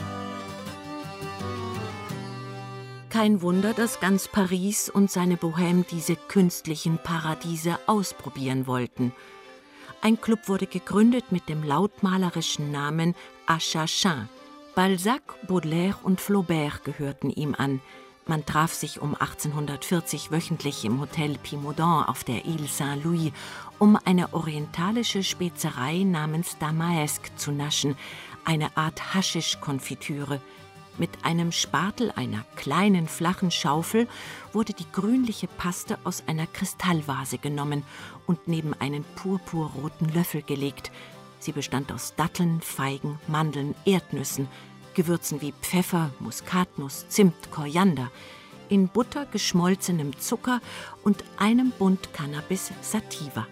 Kein Wunder, dass ganz Paris und seine Bohème diese künstlichen Paradiese ausprobieren wollten. Ein Club wurde gegründet mit dem lautmalerischen Namen Achachin. Balzac, Baudelaire und Flaubert gehörten ihm an. Man traf sich um 1840 wöchentlich im Hotel Pimodon auf der Ile Saint-Louis, um eine orientalische Spezerei namens Damaesque zu naschen, eine Art Haschisch-Konfitüre. Mit einem Spatel, einer kleinen, flachen Schaufel, wurde die grünliche Paste aus einer Kristallvase genommen und neben einen purpurroten Löffel gelegt. Sie bestand aus Datteln, Feigen, Mandeln, Erdnüssen, Gewürzen wie Pfeffer, Muskatnuss, Zimt, Koriander, in Butter, geschmolzenem Zucker und einem Bund Cannabis sativa.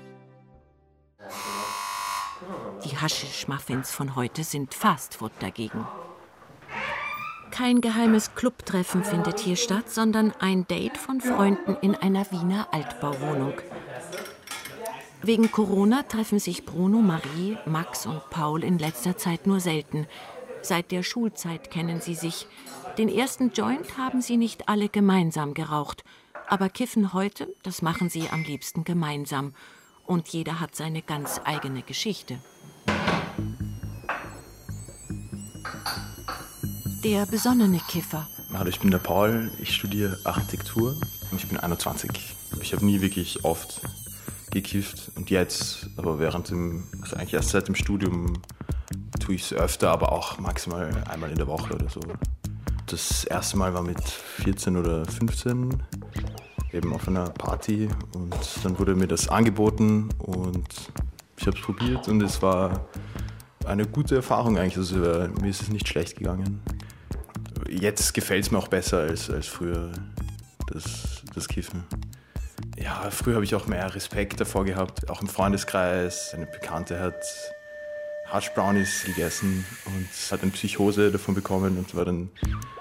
Die Haschisch-Muffins von heute sind Fastfood dagegen. Kein geheimes Clubtreffen findet hier statt, sondern ein Date von Freunden in einer Wiener Altbauwohnung. Wegen Corona treffen sich Bruno, Marie, Max und Paul in letzter Zeit nur selten. Seit der Schulzeit kennen sie sich. Den ersten Joint haben sie nicht alle gemeinsam geraucht. Aber Kiffen heute, das machen sie am liebsten gemeinsam. Und jeder hat seine ganz eigene Geschichte. Der besonnene Kiffer. Hallo, ich bin der Paul, ich studiere Architektur und ich bin 21. Ich habe nie wirklich oft gekifft und jetzt, aber also eigentlich erst seit dem Studium tue ich es öfter, aber auch maximal einmal in der Woche oder so. Das erste Mal war mit 14 oder 15, eben auf einer Party und dann wurde mir das angeboten und ich habe es probiert und es war eine gute Erfahrung eigentlich, also mir ist es nicht schlecht gegangen. Jetzt gefällt es mir auch besser als früher, das Kiffen. Ja, früher habe ich auch mehr Respekt davor gehabt, auch im Freundeskreis. Eine Bekannte hat Hash Brownies gegessen und hat eine Psychose davon bekommen und war dann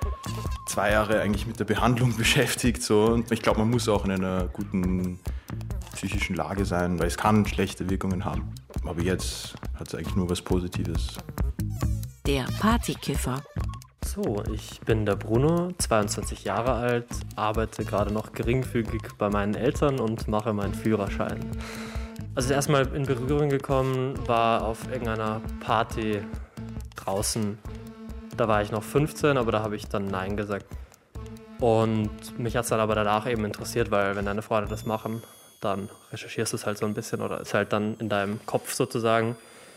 2 Jahre eigentlich mit der Behandlung beschäftigt. So. Und ich glaube, man muss auch in einer guten psychischen Lage sein, weil es kann schlechte Wirkungen haben. Aber jetzt hat es eigentlich nur was Positives. Der Partykiffer. So, ich bin der Bruno, 22 Jahre alt, arbeite gerade noch geringfügig bei meinen Eltern und mache meinen Führerschein. Also erstmal in Berührung gekommen war auf irgendeiner Party draußen. Da war ich noch 15, aber da habe ich dann Nein gesagt. Und mich hat es dann aber danach eben interessiert, weil wenn deine Freunde das machen, dann recherchierst du es halt so ein bisschen oder ist halt dann in deinem Kopf sozusagen.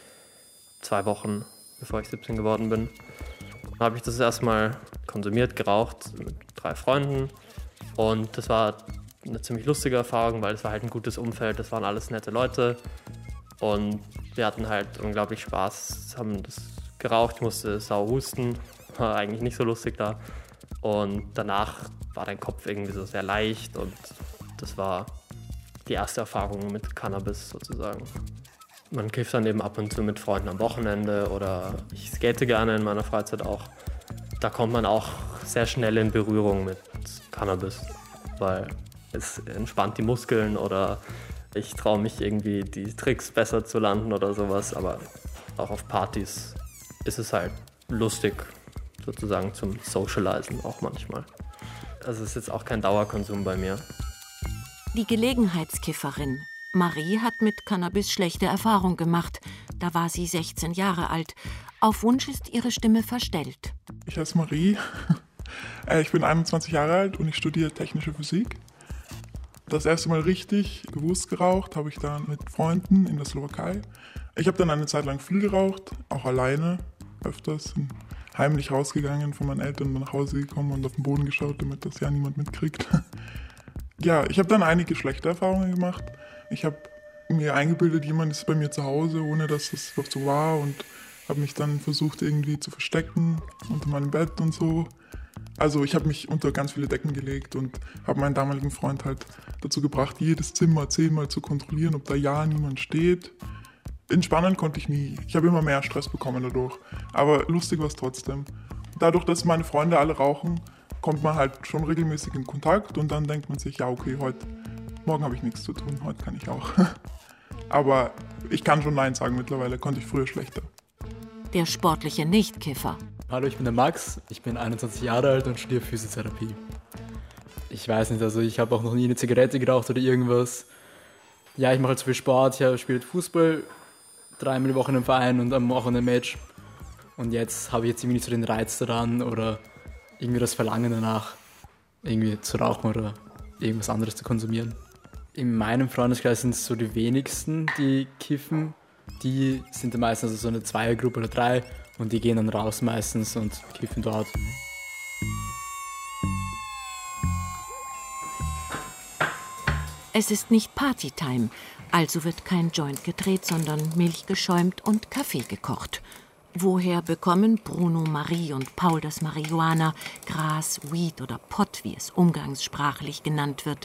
2 Wochen, bevor ich 17 geworden bin. Dann habe ich das erstmal konsumiert, geraucht mit 3 Freunden und das war eine ziemlich lustige Erfahrung, weil es war halt ein gutes Umfeld, das waren alles nette Leute und wir hatten halt unglaublich Spaß, haben das geraucht, ich musste sau husten, war eigentlich nicht so lustig da und danach war dein Kopf irgendwie so sehr leicht und das war die erste Erfahrung mit Cannabis sozusagen. Man kifft dann eben ab und zu mit Freunden am Wochenende oder ich skate gerne in meiner Freizeit auch. Da kommt man auch sehr schnell in Berührung mit Cannabis, weil Es entspannt die Muskeln oder ich traue mich irgendwie, die Tricks besser zu landen oder sowas. Aber auch auf Partys ist es halt lustig, sozusagen zum Socializen auch manchmal. Also es ist jetzt auch kein Dauerkonsum bei mir. Die Gelegenheitskifferin Marie hat mit Cannabis schlechte Erfahrung gemacht. Da war sie 16 Jahre alt. Auf Wunsch ist ihre Stimme verstellt. Ich heiße Marie. Ich bin 21 Jahre alt und ich studiere technische Physik. Das erste Mal richtig bewusst geraucht habe ich dann mit Freunden in der Slowakei. Ich habe dann eine Zeit lang viel geraucht, auch alleine, öfters. Heimlich rausgegangen von meinen Eltern, nach Hause gekommen und auf den Boden geschaut, damit das ja niemand mitkriegt. Ja, ich habe dann einige schlechte Erfahrungen gemacht. Ich habe mir eingebildet, jemand ist bei mir zu Hause, ohne dass es doch so war, und habe mich dann versucht irgendwie zu verstecken unter meinem Bett und so. Also ich habe mich unter ganz viele Decken gelegt und habe meinen damaligen Freund halt dazu gebracht, jedes Zimmer 10-mal zu kontrollieren, ob da ja niemand steht. Entspannen konnte ich nie. Ich habe immer mehr Stress bekommen dadurch. Aber lustig war es trotzdem. Dadurch, dass meine Freunde alle rauchen, kommt man halt schon regelmäßig in Kontakt und dann denkt man sich, ja okay, morgen habe ich nichts zu tun, heute kann ich auch. Aber ich kann schon Nein sagen mittlerweile, konnte ich früher schlechter. Der sportliche Nichtkiffer. Hallo, ich bin der Max, ich bin 21 Jahre alt und studiere Physiotherapie. Ich weiß nicht, also ich habe auch noch nie eine Zigarette geraucht oder irgendwas. Ja, ich mache halt so viel Sport, ich spiele Fußball 3-mal die Woche in einem Verein und am Wochenende ein Match. Und jetzt habe ich jetzt irgendwie nicht so den Reiz daran oder irgendwie das Verlangen danach, irgendwie zu rauchen oder irgendwas anderes zu konsumieren. In meinem Freundeskreis sind es so die wenigsten, die kiffen. Die sind dann meistens so eine Zweiergruppe oder 3 und die gehen dann raus meistens und kiffen dort. Es ist nicht Partytime, also wird kein Joint gedreht, sondern Milch geschäumt und Kaffee gekocht. Woher bekommen Bruno, Marie und Paul das Marihuana, Gras, Weed oder Pot, wie es umgangssprachlich genannt wird?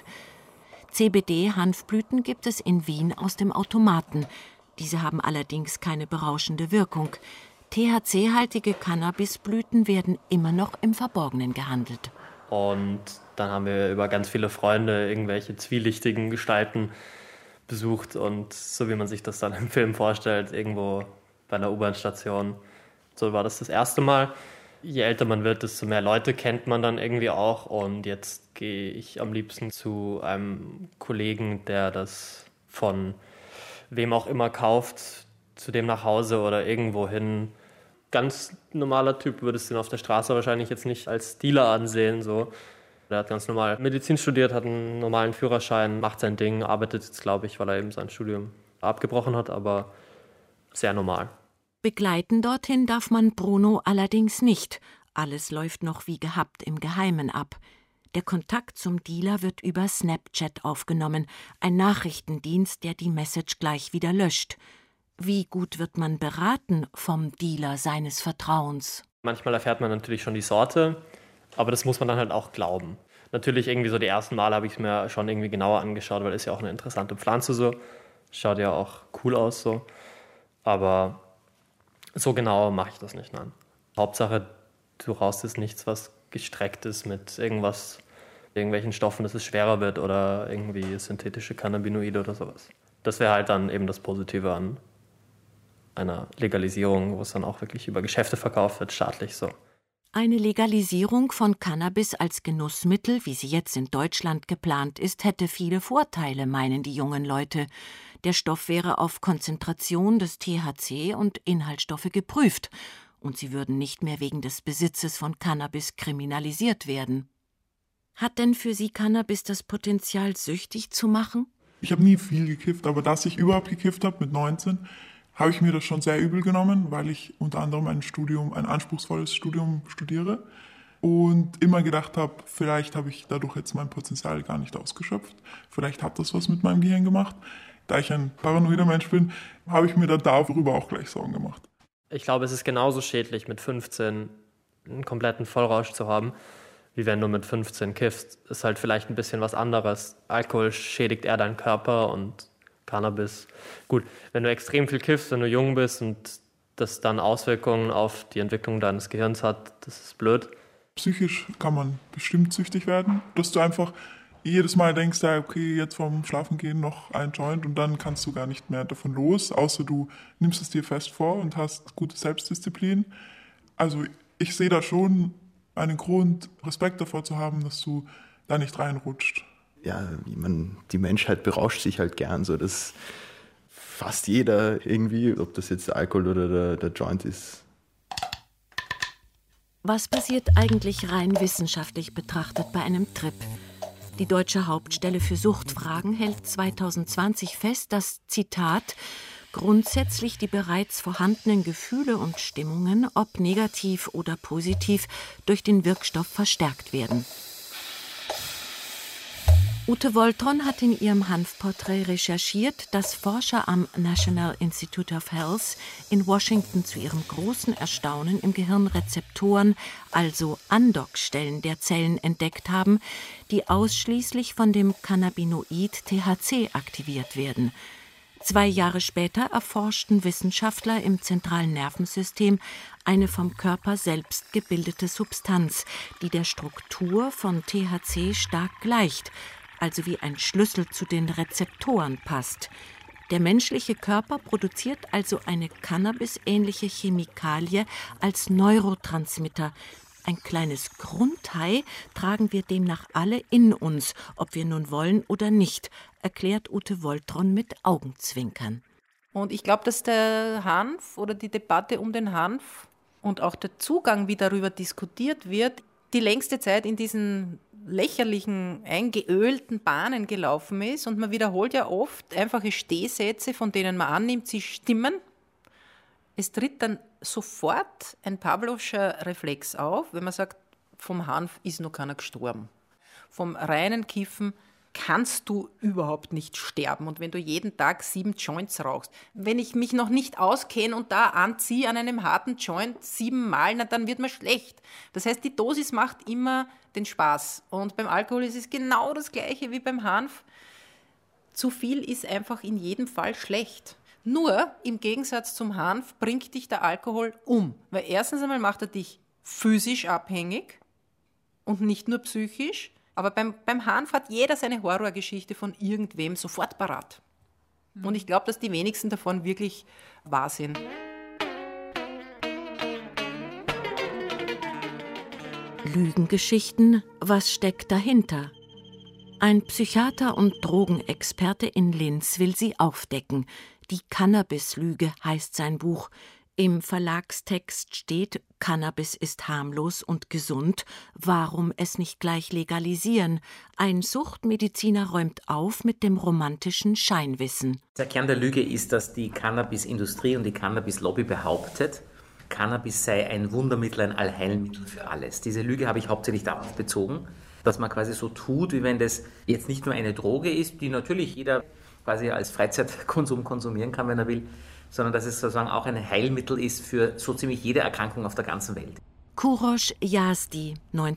CBD-Hanfblüten gibt es in Wien aus dem Automaten. Diese haben allerdings keine berauschende Wirkung. THC-haltige Cannabisblüten werden immer noch im Verborgenen gehandelt. Und dann haben wir über ganz viele Freunde irgendwelche zwielichtigen Gestalten besucht und so wie man sich das dann im Film vorstellt, irgendwo bei einer U-Bahn-Station. So war das erste Mal. Je älter man wird, desto mehr Leute kennt man dann irgendwie auch. Und jetzt gehe ich am liebsten zu einem Kollegen, der das von wem auch immer kauft, zu dem nach Hause oder irgendwo hin. Ganz normaler Typ, würdest du ihn auf der Straße wahrscheinlich jetzt nicht als Dealer ansehen. So. Der hat ganz normal Medizin studiert, hat einen normalen Führerschein, macht sein Ding, arbeitet jetzt, glaube ich, weil er eben sein Studium abgebrochen hat, aber sehr normal. Begleiten dorthin darf man Bruno allerdings nicht. Alles läuft noch wie gehabt im Geheimen ab. Der Kontakt zum Dealer wird über Snapchat aufgenommen, ein Nachrichtendienst, der die Message gleich wieder löscht. Wie gut wird man beraten vom Dealer seines Vertrauens? Manchmal erfährt man natürlich schon die Sorte, aber das muss man dann halt auch glauben. Natürlich irgendwie so die ersten Male habe ich es mir schon irgendwie genauer angeschaut, weil es ja auch eine interessante Pflanze so. Schaut ja auch cool aus so. Aber so genau mache ich das nicht, nein. Hauptsache, du rauchst jetzt nichts, was gestreckt ist mit irgendwelchen Stoffen, dass es schwerer wird oder irgendwie synthetische Cannabinoide oder sowas. Das wäre halt dann eben das Positive an einer Legalisierung, wo es dann auch wirklich über Geschäfte verkauft wird, staatlich so. Eine Legalisierung von Cannabis als Genussmittel, wie sie jetzt in Deutschland geplant ist, hätte viele Vorteile, meinen die jungen Leute. Der Stoff wäre auf Konzentration des THC und Inhaltsstoffe geprüft und sie würden nicht mehr wegen des Besitzes von Cannabis kriminalisiert werden. Hat denn für Sie Cannabis das Potenzial, süchtig zu machen? Ich habe nie viel gekifft, aber dass ich überhaupt gekifft habe mit 19, habe ich mir das schon sehr übel genommen, weil ich unter anderem ein anspruchsvolles Studium studiere und immer gedacht habe, vielleicht habe ich dadurch jetzt mein Potenzial gar nicht ausgeschöpft. Vielleicht hat das was mit meinem Gehirn gemacht. Da ich ein paranoider Mensch bin, habe ich mir dann darüber auch gleich Sorgen gemacht. Ich glaube, es ist genauso schädlich, mit 15 einen kompletten Vollrausch zu haben, wie wenn du mit 15 kiffst. Ist halt vielleicht ein bisschen was anderes. Alkohol schädigt eher deinen Körper und Cannabis. Gut, wenn du extrem viel kiffst, wenn du jung bist und das dann Auswirkungen auf die Entwicklung deines Gehirns hat, das ist blöd. Psychisch kann man bestimmt süchtig werden, dass du einfach jedes Mal denkst du, okay, jetzt vorm Schlafengehen noch ein Joint und dann kannst du gar nicht mehr davon los, außer du nimmst es dir fest vor und hast gute Selbstdisziplin. Also ich sehe da schon einen Grund, Respekt davor zu haben, dass du da nicht reinrutscht. Ja, die Menschheit berauscht sich halt gern, so dass fast jeder irgendwie, ob das jetzt der Alkohol oder der Joint ist. Was passiert eigentlich rein wissenschaftlich betrachtet bei einem Trip? Die Deutsche Hauptstelle für Suchtfragen hält 2020 fest, dass, Zitat, grundsätzlich die bereits vorhandenen Gefühle und Stimmungen, ob negativ oder positiv, durch den Wirkstoff verstärkt werden. Ute Woltron hat in ihrem Hanfporträt recherchiert, dass Forscher am National Institute of Health in Washington zu ihrem großen Erstaunen im Gehirn Rezeptoren, also Andockstellen der Zellen entdeckt haben, die ausschließlich von dem Cannabinoid THC aktiviert werden. 2 Jahre später erforschten Wissenschaftler im zentralen Nervensystem eine vom Körper selbst gebildete Substanz, die der Struktur von THC stark gleicht, also wie ein Schlüssel zu den Rezeptoren passt. Der menschliche Körper produziert also eine Cannabis-ähnliche Chemikalie als Neurotransmitter. Ein kleines Grundhai tragen wir demnach alle in uns, ob wir nun wollen oder nicht, erklärt Ute Woltron mit Augenzwinkern. Und ich glaube, dass der Hanf oder die Debatte um den Hanf und auch der Zugang, wie darüber diskutiert wird, die längste Zeit in diesen lächerlichen, eingeölten Bahnen gelaufen ist. Und man wiederholt ja oft einfache Stehsätze, von denen man annimmt, sie stimmen. Es tritt dann sofort ein Pavlovscher Reflex auf, wenn man sagt, vom Hanf ist noch keiner gestorben. Vom reinen Kiffen kannst du überhaupt nicht sterben. Und wenn du jeden Tag 7 Joints rauchst, wenn ich mich noch nicht auskenne und da anziehe an einem harten Joint 7 Mal, na, dann wird mir schlecht. Das heißt, die Dosis macht immer den Spaß. Und beim Alkohol ist es genau das Gleiche wie beim Hanf. Zu viel ist einfach in jedem Fall schlecht. Nur im Gegensatz zum Hanf bringt dich der Alkohol um. Weil erstens einmal macht er dich physisch abhängig und nicht nur psychisch. Aber beim Hanf hat jeder seine Horrorgeschichte von irgendwem sofort parat. Und ich glaube, dass die wenigsten davon wirklich wahr sind. Lügengeschichten, was steckt dahinter? Ein Psychiater und Drogenexperte in Linz will sie aufdecken. Die Cannabis-Lüge heißt sein Buch. Im Verlagstext steht, Cannabis ist harmlos und gesund, warum es nicht gleich legalisieren? Ein Suchtmediziner räumt auf mit dem romantischen Scheinwissen. Der Kern der Lüge ist, dass die Cannabis-Industrie und die Cannabis-Lobby behauptet, Cannabis sei ein Wundermittel, ein Allheilmittel für alles. Diese Lüge habe ich hauptsächlich darauf bezogen, dass man quasi so tut, wie wenn das jetzt nicht nur eine Droge ist, die natürlich jeder quasi als Freizeitkonsum konsumieren kann, wenn er will, sondern dass es sozusagen auch ein Heilmittel ist für so ziemlich jede Erkrankung auf der ganzen Welt. Kourosh Yazdi,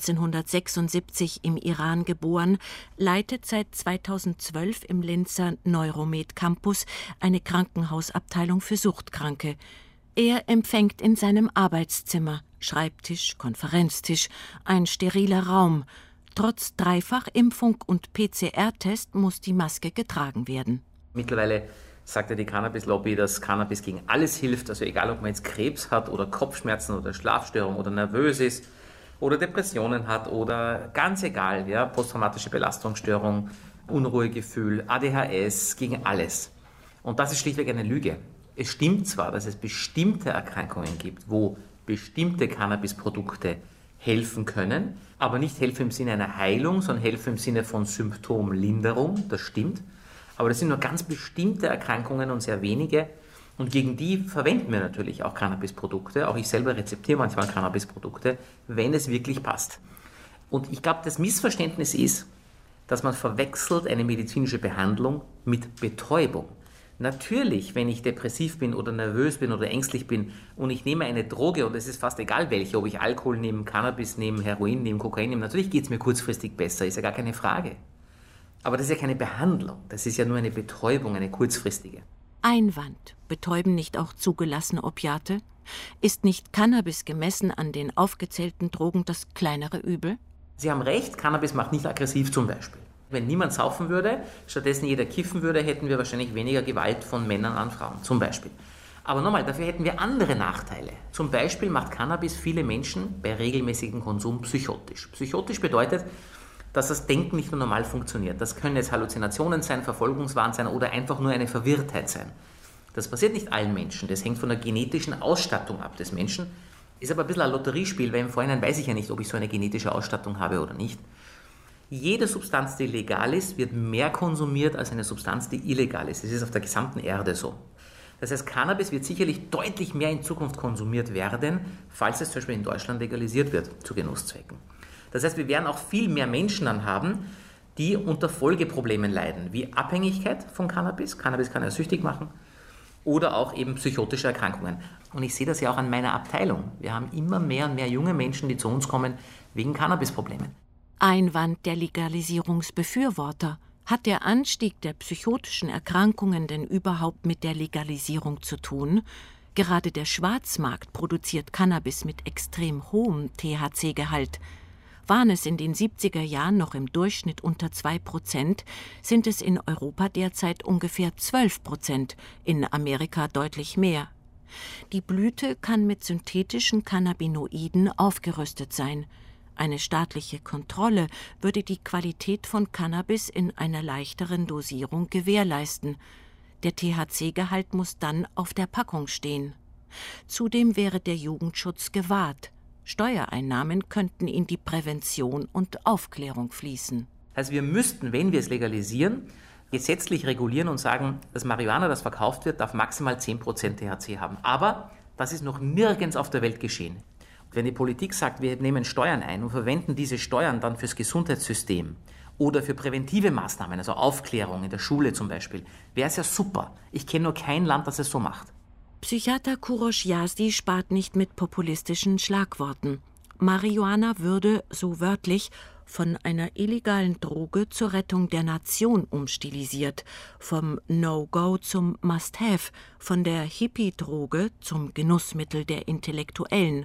1976 im Iran geboren, leitet seit 2012 im Linzer Neuromed Campus eine Krankenhausabteilung für Suchtkranke. Er empfängt in seinem Arbeitszimmer, Schreibtisch, Konferenztisch, ein steriler Raum. Trotz Dreifachimpfung und PCR-Test muss die Maske getragen werden. Mittlerweile sagt ja die Cannabis-Lobby, dass Cannabis gegen alles hilft, also egal, ob man jetzt Krebs hat oder Kopfschmerzen oder Schlafstörungen oder nervös ist oder Depressionen hat oder ganz egal, ja, posttraumatische Belastungsstörung, Unruhegefühl, ADHS, gegen alles. Und das ist schlichtweg eine Lüge. Es stimmt zwar, dass es bestimmte Erkrankungen gibt, wo bestimmte Cannabisprodukte helfen können, aber nicht helfen im Sinne einer Heilung, sondern helfen im Sinne von Symptomlinderung, das stimmt. Aber das sind nur ganz bestimmte Erkrankungen und sehr wenige. Und gegen die verwenden wir natürlich auch Cannabisprodukte. Auch ich selber rezeptiere manchmal Cannabisprodukte, wenn es wirklich passt. Und ich glaube, das Missverständnis ist, dass man verwechselt eine medizinische Behandlung mit Betäubung. Natürlich, wenn ich depressiv bin oder nervös bin oder ängstlich bin und ich nehme eine Droge, und es ist fast egal welche, ob ich Alkohol nehme, Cannabis nehme, Heroin nehme, Kokain nehme, natürlich geht es mir kurzfristig besser, ist ja gar keine Frage. Aber das ist ja keine Behandlung, das ist ja nur eine Betäubung, eine kurzfristige. Einwand. Betäuben nicht auch zugelassene Opiate? Ist nicht Cannabis gemessen an den aufgezählten Drogen das kleinere Übel? Sie haben recht, Cannabis macht nicht aggressiv zum Beispiel. Wenn niemand saufen würde, stattdessen jeder kiffen würde, hätten wir wahrscheinlich weniger Gewalt von Männern an Frauen, zum Beispiel. Aber nochmal, dafür hätten wir andere Nachteile. Zum Beispiel macht Cannabis viele Menschen bei regelmäßigem Konsum psychotisch. Psychotisch bedeutet, dass das Denken nicht mehr normal funktioniert. Das können jetzt Halluzinationen sein, Verfolgungswahn sein oder einfach nur eine Verwirrtheit sein. Das passiert nicht allen Menschen. Das hängt von der genetischen Ausstattung ab des Menschen. Ist aber ein bisschen ein Lotteriespiel, weil im Vorhinein weiß ich ja nicht, ob ich so eine genetische Ausstattung habe oder nicht. Jede Substanz, die legal ist, wird mehr konsumiert als eine Substanz, die illegal ist. Das ist auf der gesamten Erde so. Das heißt, Cannabis wird sicherlich deutlich mehr in Zukunft konsumiert werden, falls es zum Beispiel in Deutschland legalisiert wird, zu Genusszwecken. Das heißt, wir werden auch viel mehr Menschen dann haben, die unter Folgeproblemen leiden, wie Abhängigkeit von Cannabis. Cannabis kann ja süchtig machen. Oder auch eben psychotische Erkrankungen. Und ich sehe das ja auch an meiner Abteilung. Wir haben immer mehr und mehr junge Menschen, die zu uns kommen, wegen Cannabisproblemen. Einwand der Legalisierungsbefürworter. Hat der Anstieg der psychotischen Erkrankungen denn überhaupt mit der Legalisierung zu tun? Gerade der Schwarzmarkt produziert Cannabis mit extrem hohem THC-Gehalt. Waren es in den 70er Jahren noch im Durchschnitt unter 2%, sind es in Europa derzeit ungefähr 12%, in Amerika deutlich mehr. Die Blüte kann mit synthetischen Cannabinoiden aufgerüstet sein. Eine staatliche Kontrolle würde die Qualität von Cannabis in einer leichteren Dosierung gewährleisten. Der THC-Gehalt muss dann auf der Packung stehen. Zudem wäre der Jugendschutz gewahrt. Steuereinnahmen könnten in die Prävention und Aufklärung fließen. Also wir müssten, wenn wir es legalisieren, gesetzlich regulieren und sagen, das Marihuana, das verkauft wird, darf maximal 10% THC haben. Aber das ist noch nirgends auf der Welt geschehen. Wenn die Politik sagt, wir nehmen Steuern ein und verwenden diese Steuern dann fürs Gesundheitssystem oder für präventive Maßnahmen, also Aufklärung in der Schule zum Beispiel, wäre es ja super. Ich kenne nur kein Land, das es so macht. Psychiater Kourosh Yazdi spart nicht mit populistischen Schlagworten. Marihuana würde, so wörtlich, von einer illegalen Droge zur Rettung der Nation umstilisiert, vom No-Go zum Must-Have, von der Hippie-Droge zum Genussmittel der Intellektuellen.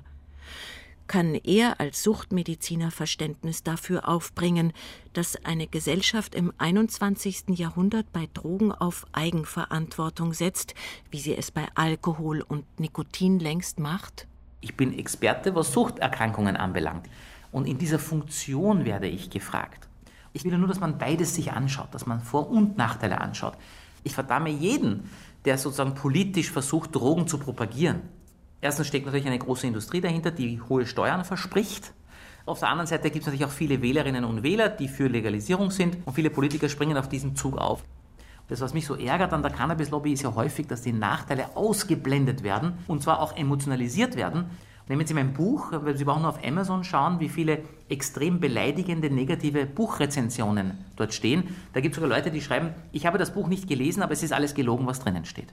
Kann er als Suchtmediziner Verständnis dafür aufbringen, dass eine Gesellschaft im 21. Jahrhundert bei Drogen auf Eigenverantwortung setzt, wie sie es bei Alkohol und Nikotin längst macht? Ich bin Experte, was Suchterkrankungen anbelangt. Und in dieser Funktion werde ich gefragt. Ich will nur, dass man beides sich anschaut, dass man Vor- und Nachteile anschaut. Ich verdamme jeden, der sozusagen politisch versucht, Drogen zu propagieren. Erstens steckt natürlich eine große Industrie dahinter, die hohe Steuern verspricht. Auf der anderen Seite gibt es natürlich auch viele Wählerinnen und Wähler, die für Legalisierung sind. Und viele Politiker springen auf diesen Zug auf. Das, was mich so ärgert an der Cannabis-Lobby, ist ja häufig, dass die Nachteile ausgeblendet werden und zwar auch emotionalisiert werden. Nehmen Sie mein Buch, Sie brauchen nur auf Amazon schauen, wie viele extrem beleidigende, negative Buchrezensionen dort stehen. Da gibt es sogar Leute, die schreiben, ich habe das Buch nicht gelesen, aber es ist alles gelogen, was drinnen steht.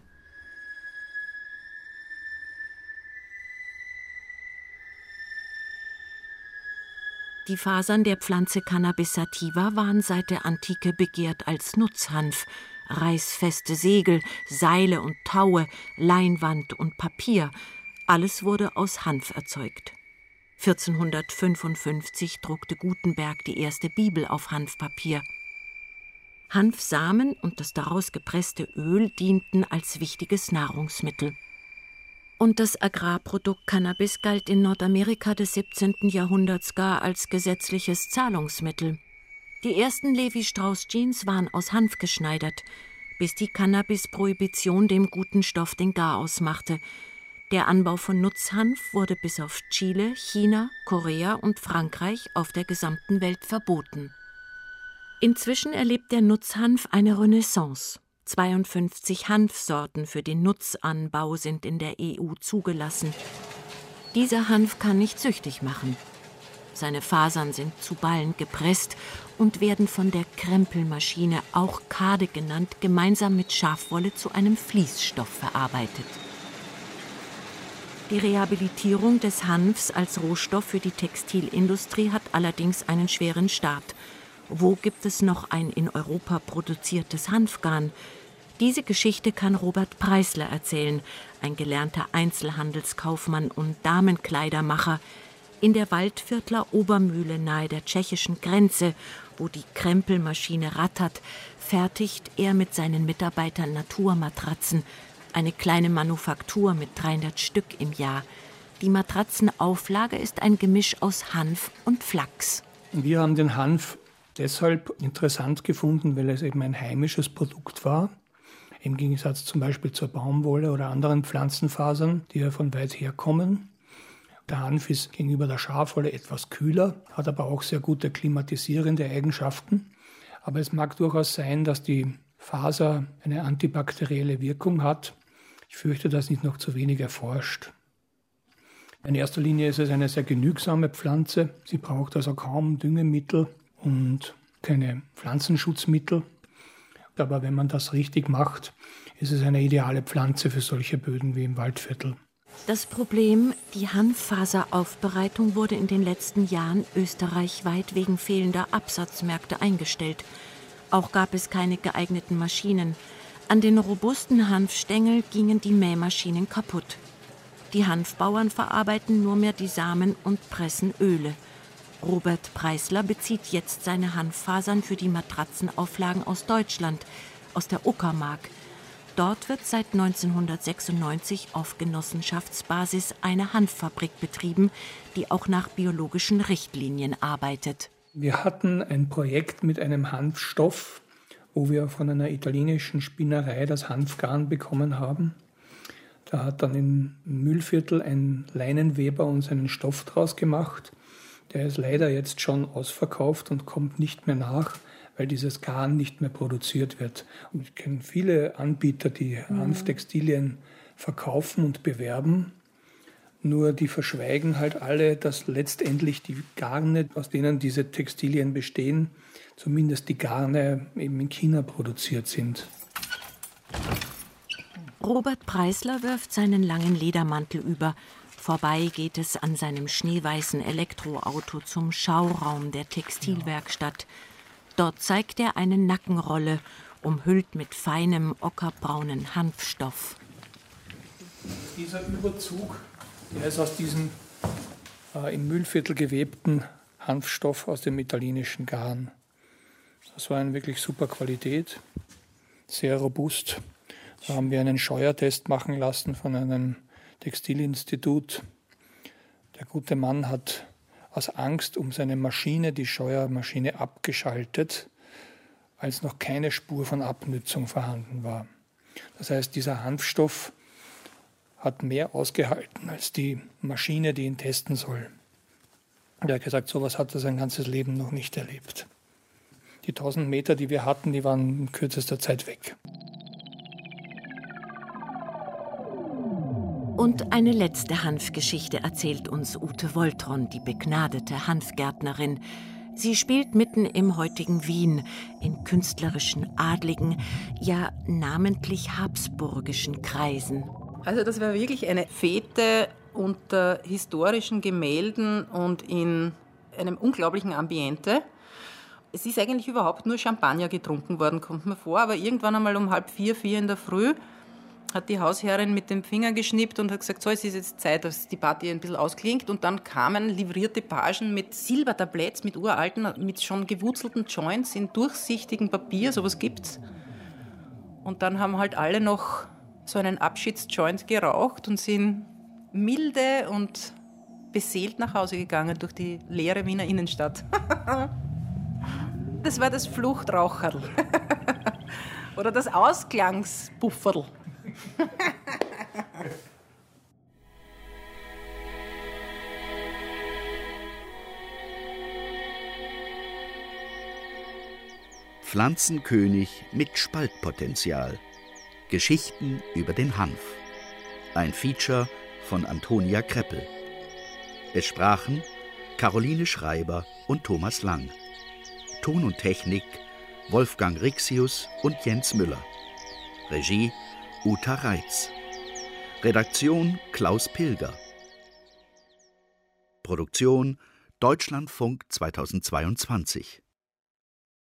Die Fasern der Pflanze Cannabis sativa waren seit der Antike begehrt als Nutzhanf. Reißfeste Segel, Seile und Taue, Leinwand und Papier – alles wurde aus Hanf erzeugt. 1455 druckte Gutenberg die erste Bibel auf Hanfpapier. Hanfsamen und das daraus gepresste Öl dienten als wichtiges Nahrungsmittel. Und das Agrarprodukt Cannabis galt in Nordamerika des 17. Jahrhunderts gar als gesetzliches Zahlungsmittel. Die ersten Levi-Strauss-Jeans waren aus Hanf geschneidert, bis die Cannabis-Prohibition dem guten Stoff den Garaus machte. Der Anbau von Nutzhanf wurde bis auf Chile, China, Korea und Frankreich auf der gesamten Welt verboten. Inzwischen erlebt der Nutzhanf eine Renaissance. 52 Hanfsorten für den Nutzanbau sind in der EU zugelassen. Dieser Hanf kann nicht süchtig machen. Seine Fasern sind zu Ballen gepresst und werden von der Krempelmaschine, auch Kade genannt, gemeinsam mit Schafwolle zu einem Fließstoff verarbeitet. Die Rehabilitierung des Hanfs als Rohstoff für die Textilindustrie hat allerdings einen schweren Start. Wo gibt es noch ein in Europa produziertes Hanfgarn? Diese Geschichte kann Robert Preisler erzählen, ein gelernter Einzelhandelskaufmann und Damenkleidermacher. In der Waldviertler Obermühle nahe der tschechischen Grenze, wo die Krempelmaschine rattert, fertigt er mit seinen Mitarbeitern Naturmatratzen, eine kleine Manufaktur mit 300 Stück im Jahr. Die Matratzenauflage ist ein Gemisch aus Hanf und Flachs. Wir haben den Hanf deshalb interessant gefunden, weil es eben ein heimisches Produkt war. Im Gegensatz zum Beispiel zur Baumwolle oder anderen Pflanzenfasern, die ja von weit her kommen. Der Hanf ist gegenüber der Schafwolle etwas kühler, hat aber auch sehr gute klimatisierende Eigenschaften. Aber es mag durchaus sein, dass die Faser eine antibakterielle Wirkung hat. Ich fürchte, das ist noch zu wenig erforscht. In erster Linie ist es eine sehr genügsame Pflanze. Sie braucht also kaum Düngemittel und keine Pflanzenschutzmittel. Aber wenn man das richtig macht, ist es eine ideale Pflanze für solche Böden wie im Waldviertel. Das Problem, die Hanffaseraufbereitung wurde in den letzten Jahren österreichweit wegen fehlender Absatzmärkte eingestellt. Auch gab es keine geeigneten Maschinen. An den robusten Hanfstängel gingen die Mähmaschinen kaputt. Die Hanfbauern verarbeiten nur mehr die Samen und pressen Öle. Robert Preisler bezieht jetzt seine Hanffasern für die Matratzenauflagen aus Deutschland, aus der Uckermark. Dort wird seit 1996 auf Genossenschaftsbasis eine Hanffabrik betrieben, die auch nach biologischen Richtlinien arbeitet. Wir hatten ein Projekt mit einem Hanfstoff, wo wir von einer italienischen Spinnerei das Hanfgarn bekommen haben. Da hat dann im Mühlviertel ein Leinenweber uns einen Stoff draus gemacht. Der ist leider jetzt schon ausverkauft und kommt nicht mehr nach, weil dieses Garn nicht mehr produziert wird. Und ich kenne viele Anbieter, die Hanftextilien verkaufen und bewerben. Nur die verschweigen halt alle, dass letztendlich die Garne, aus denen diese Textilien bestehen, zumindest die Garne eben in China produziert sind. Robert Preisler wirft seinen langen Ledermantel über. Vorbei geht es an seinem schneeweißen Elektroauto zum Schauraum der Textilwerkstatt. Dort zeigt er eine Nackenrolle, umhüllt mit feinem ockerbraunen Hanfstoff. Dieser Überzug, der ist aus diesem im Mühlviertel gewebten Hanfstoff aus dem italienischen Garn. Das war eine wirklich super Qualität, sehr robust. Da haben wir einen Scheuertest machen lassen von einem Textilinstitut. Der gute Mann hat aus Angst um seine Maschine, die Scheuermaschine, abgeschaltet, als noch keine Spur von Abnützung vorhanden war. Das heißt, dieser Hanfstoff hat mehr ausgehalten als die Maschine, die ihn testen soll. Er hat gesagt, sowas hat er sein ganzes Leben noch nicht erlebt. Die 1000 Meter, die wir hatten, die waren in kürzester Zeit weg. Und eine letzte Hanfgeschichte erzählt uns Ute Woltron, die begnadete Hanfgärtnerin. Sie spielt mitten im heutigen Wien, in künstlerischen, adligen, ja namentlich habsburgischen Kreisen. Also das war wirklich eine Fete unter historischen Gemälden und in einem unglaublichen Ambiente. Es ist eigentlich überhaupt nur Champagner getrunken worden, kommt mir vor, aber irgendwann einmal um 3:30, 4 in der Früh hat die Hausherrin mit dem Finger geschnippt und hat gesagt, so, es ist jetzt Zeit, dass die Party ein bisschen ausklingt. Und dann kamen livrierte Pagen mit Silbertabletts, mit uralten, mit schon gewurzelten Joints in durchsichtigem Papier, sowas gibt's. Und dann haben halt alle noch so einen Abschiedsjoint geraucht und sind milde und beseelt nach Hause gegangen durch die leere Wiener Innenstadt. Das war das Fluchtraucherl. Oder das Ausklangspufferl. Pflanzenkönig mit Spaltpotenzial. Geschichten über den Hanf. Ein Feature von Antonia Kreppel. Es sprachen Caroline Schreiber und Thomas Lang. Ton und Technik Wolfgang Rixius und Jens Müller. Regie Uta Reitz. Redaktion Klaus Pilger. Produktion Deutschlandfunk 2022.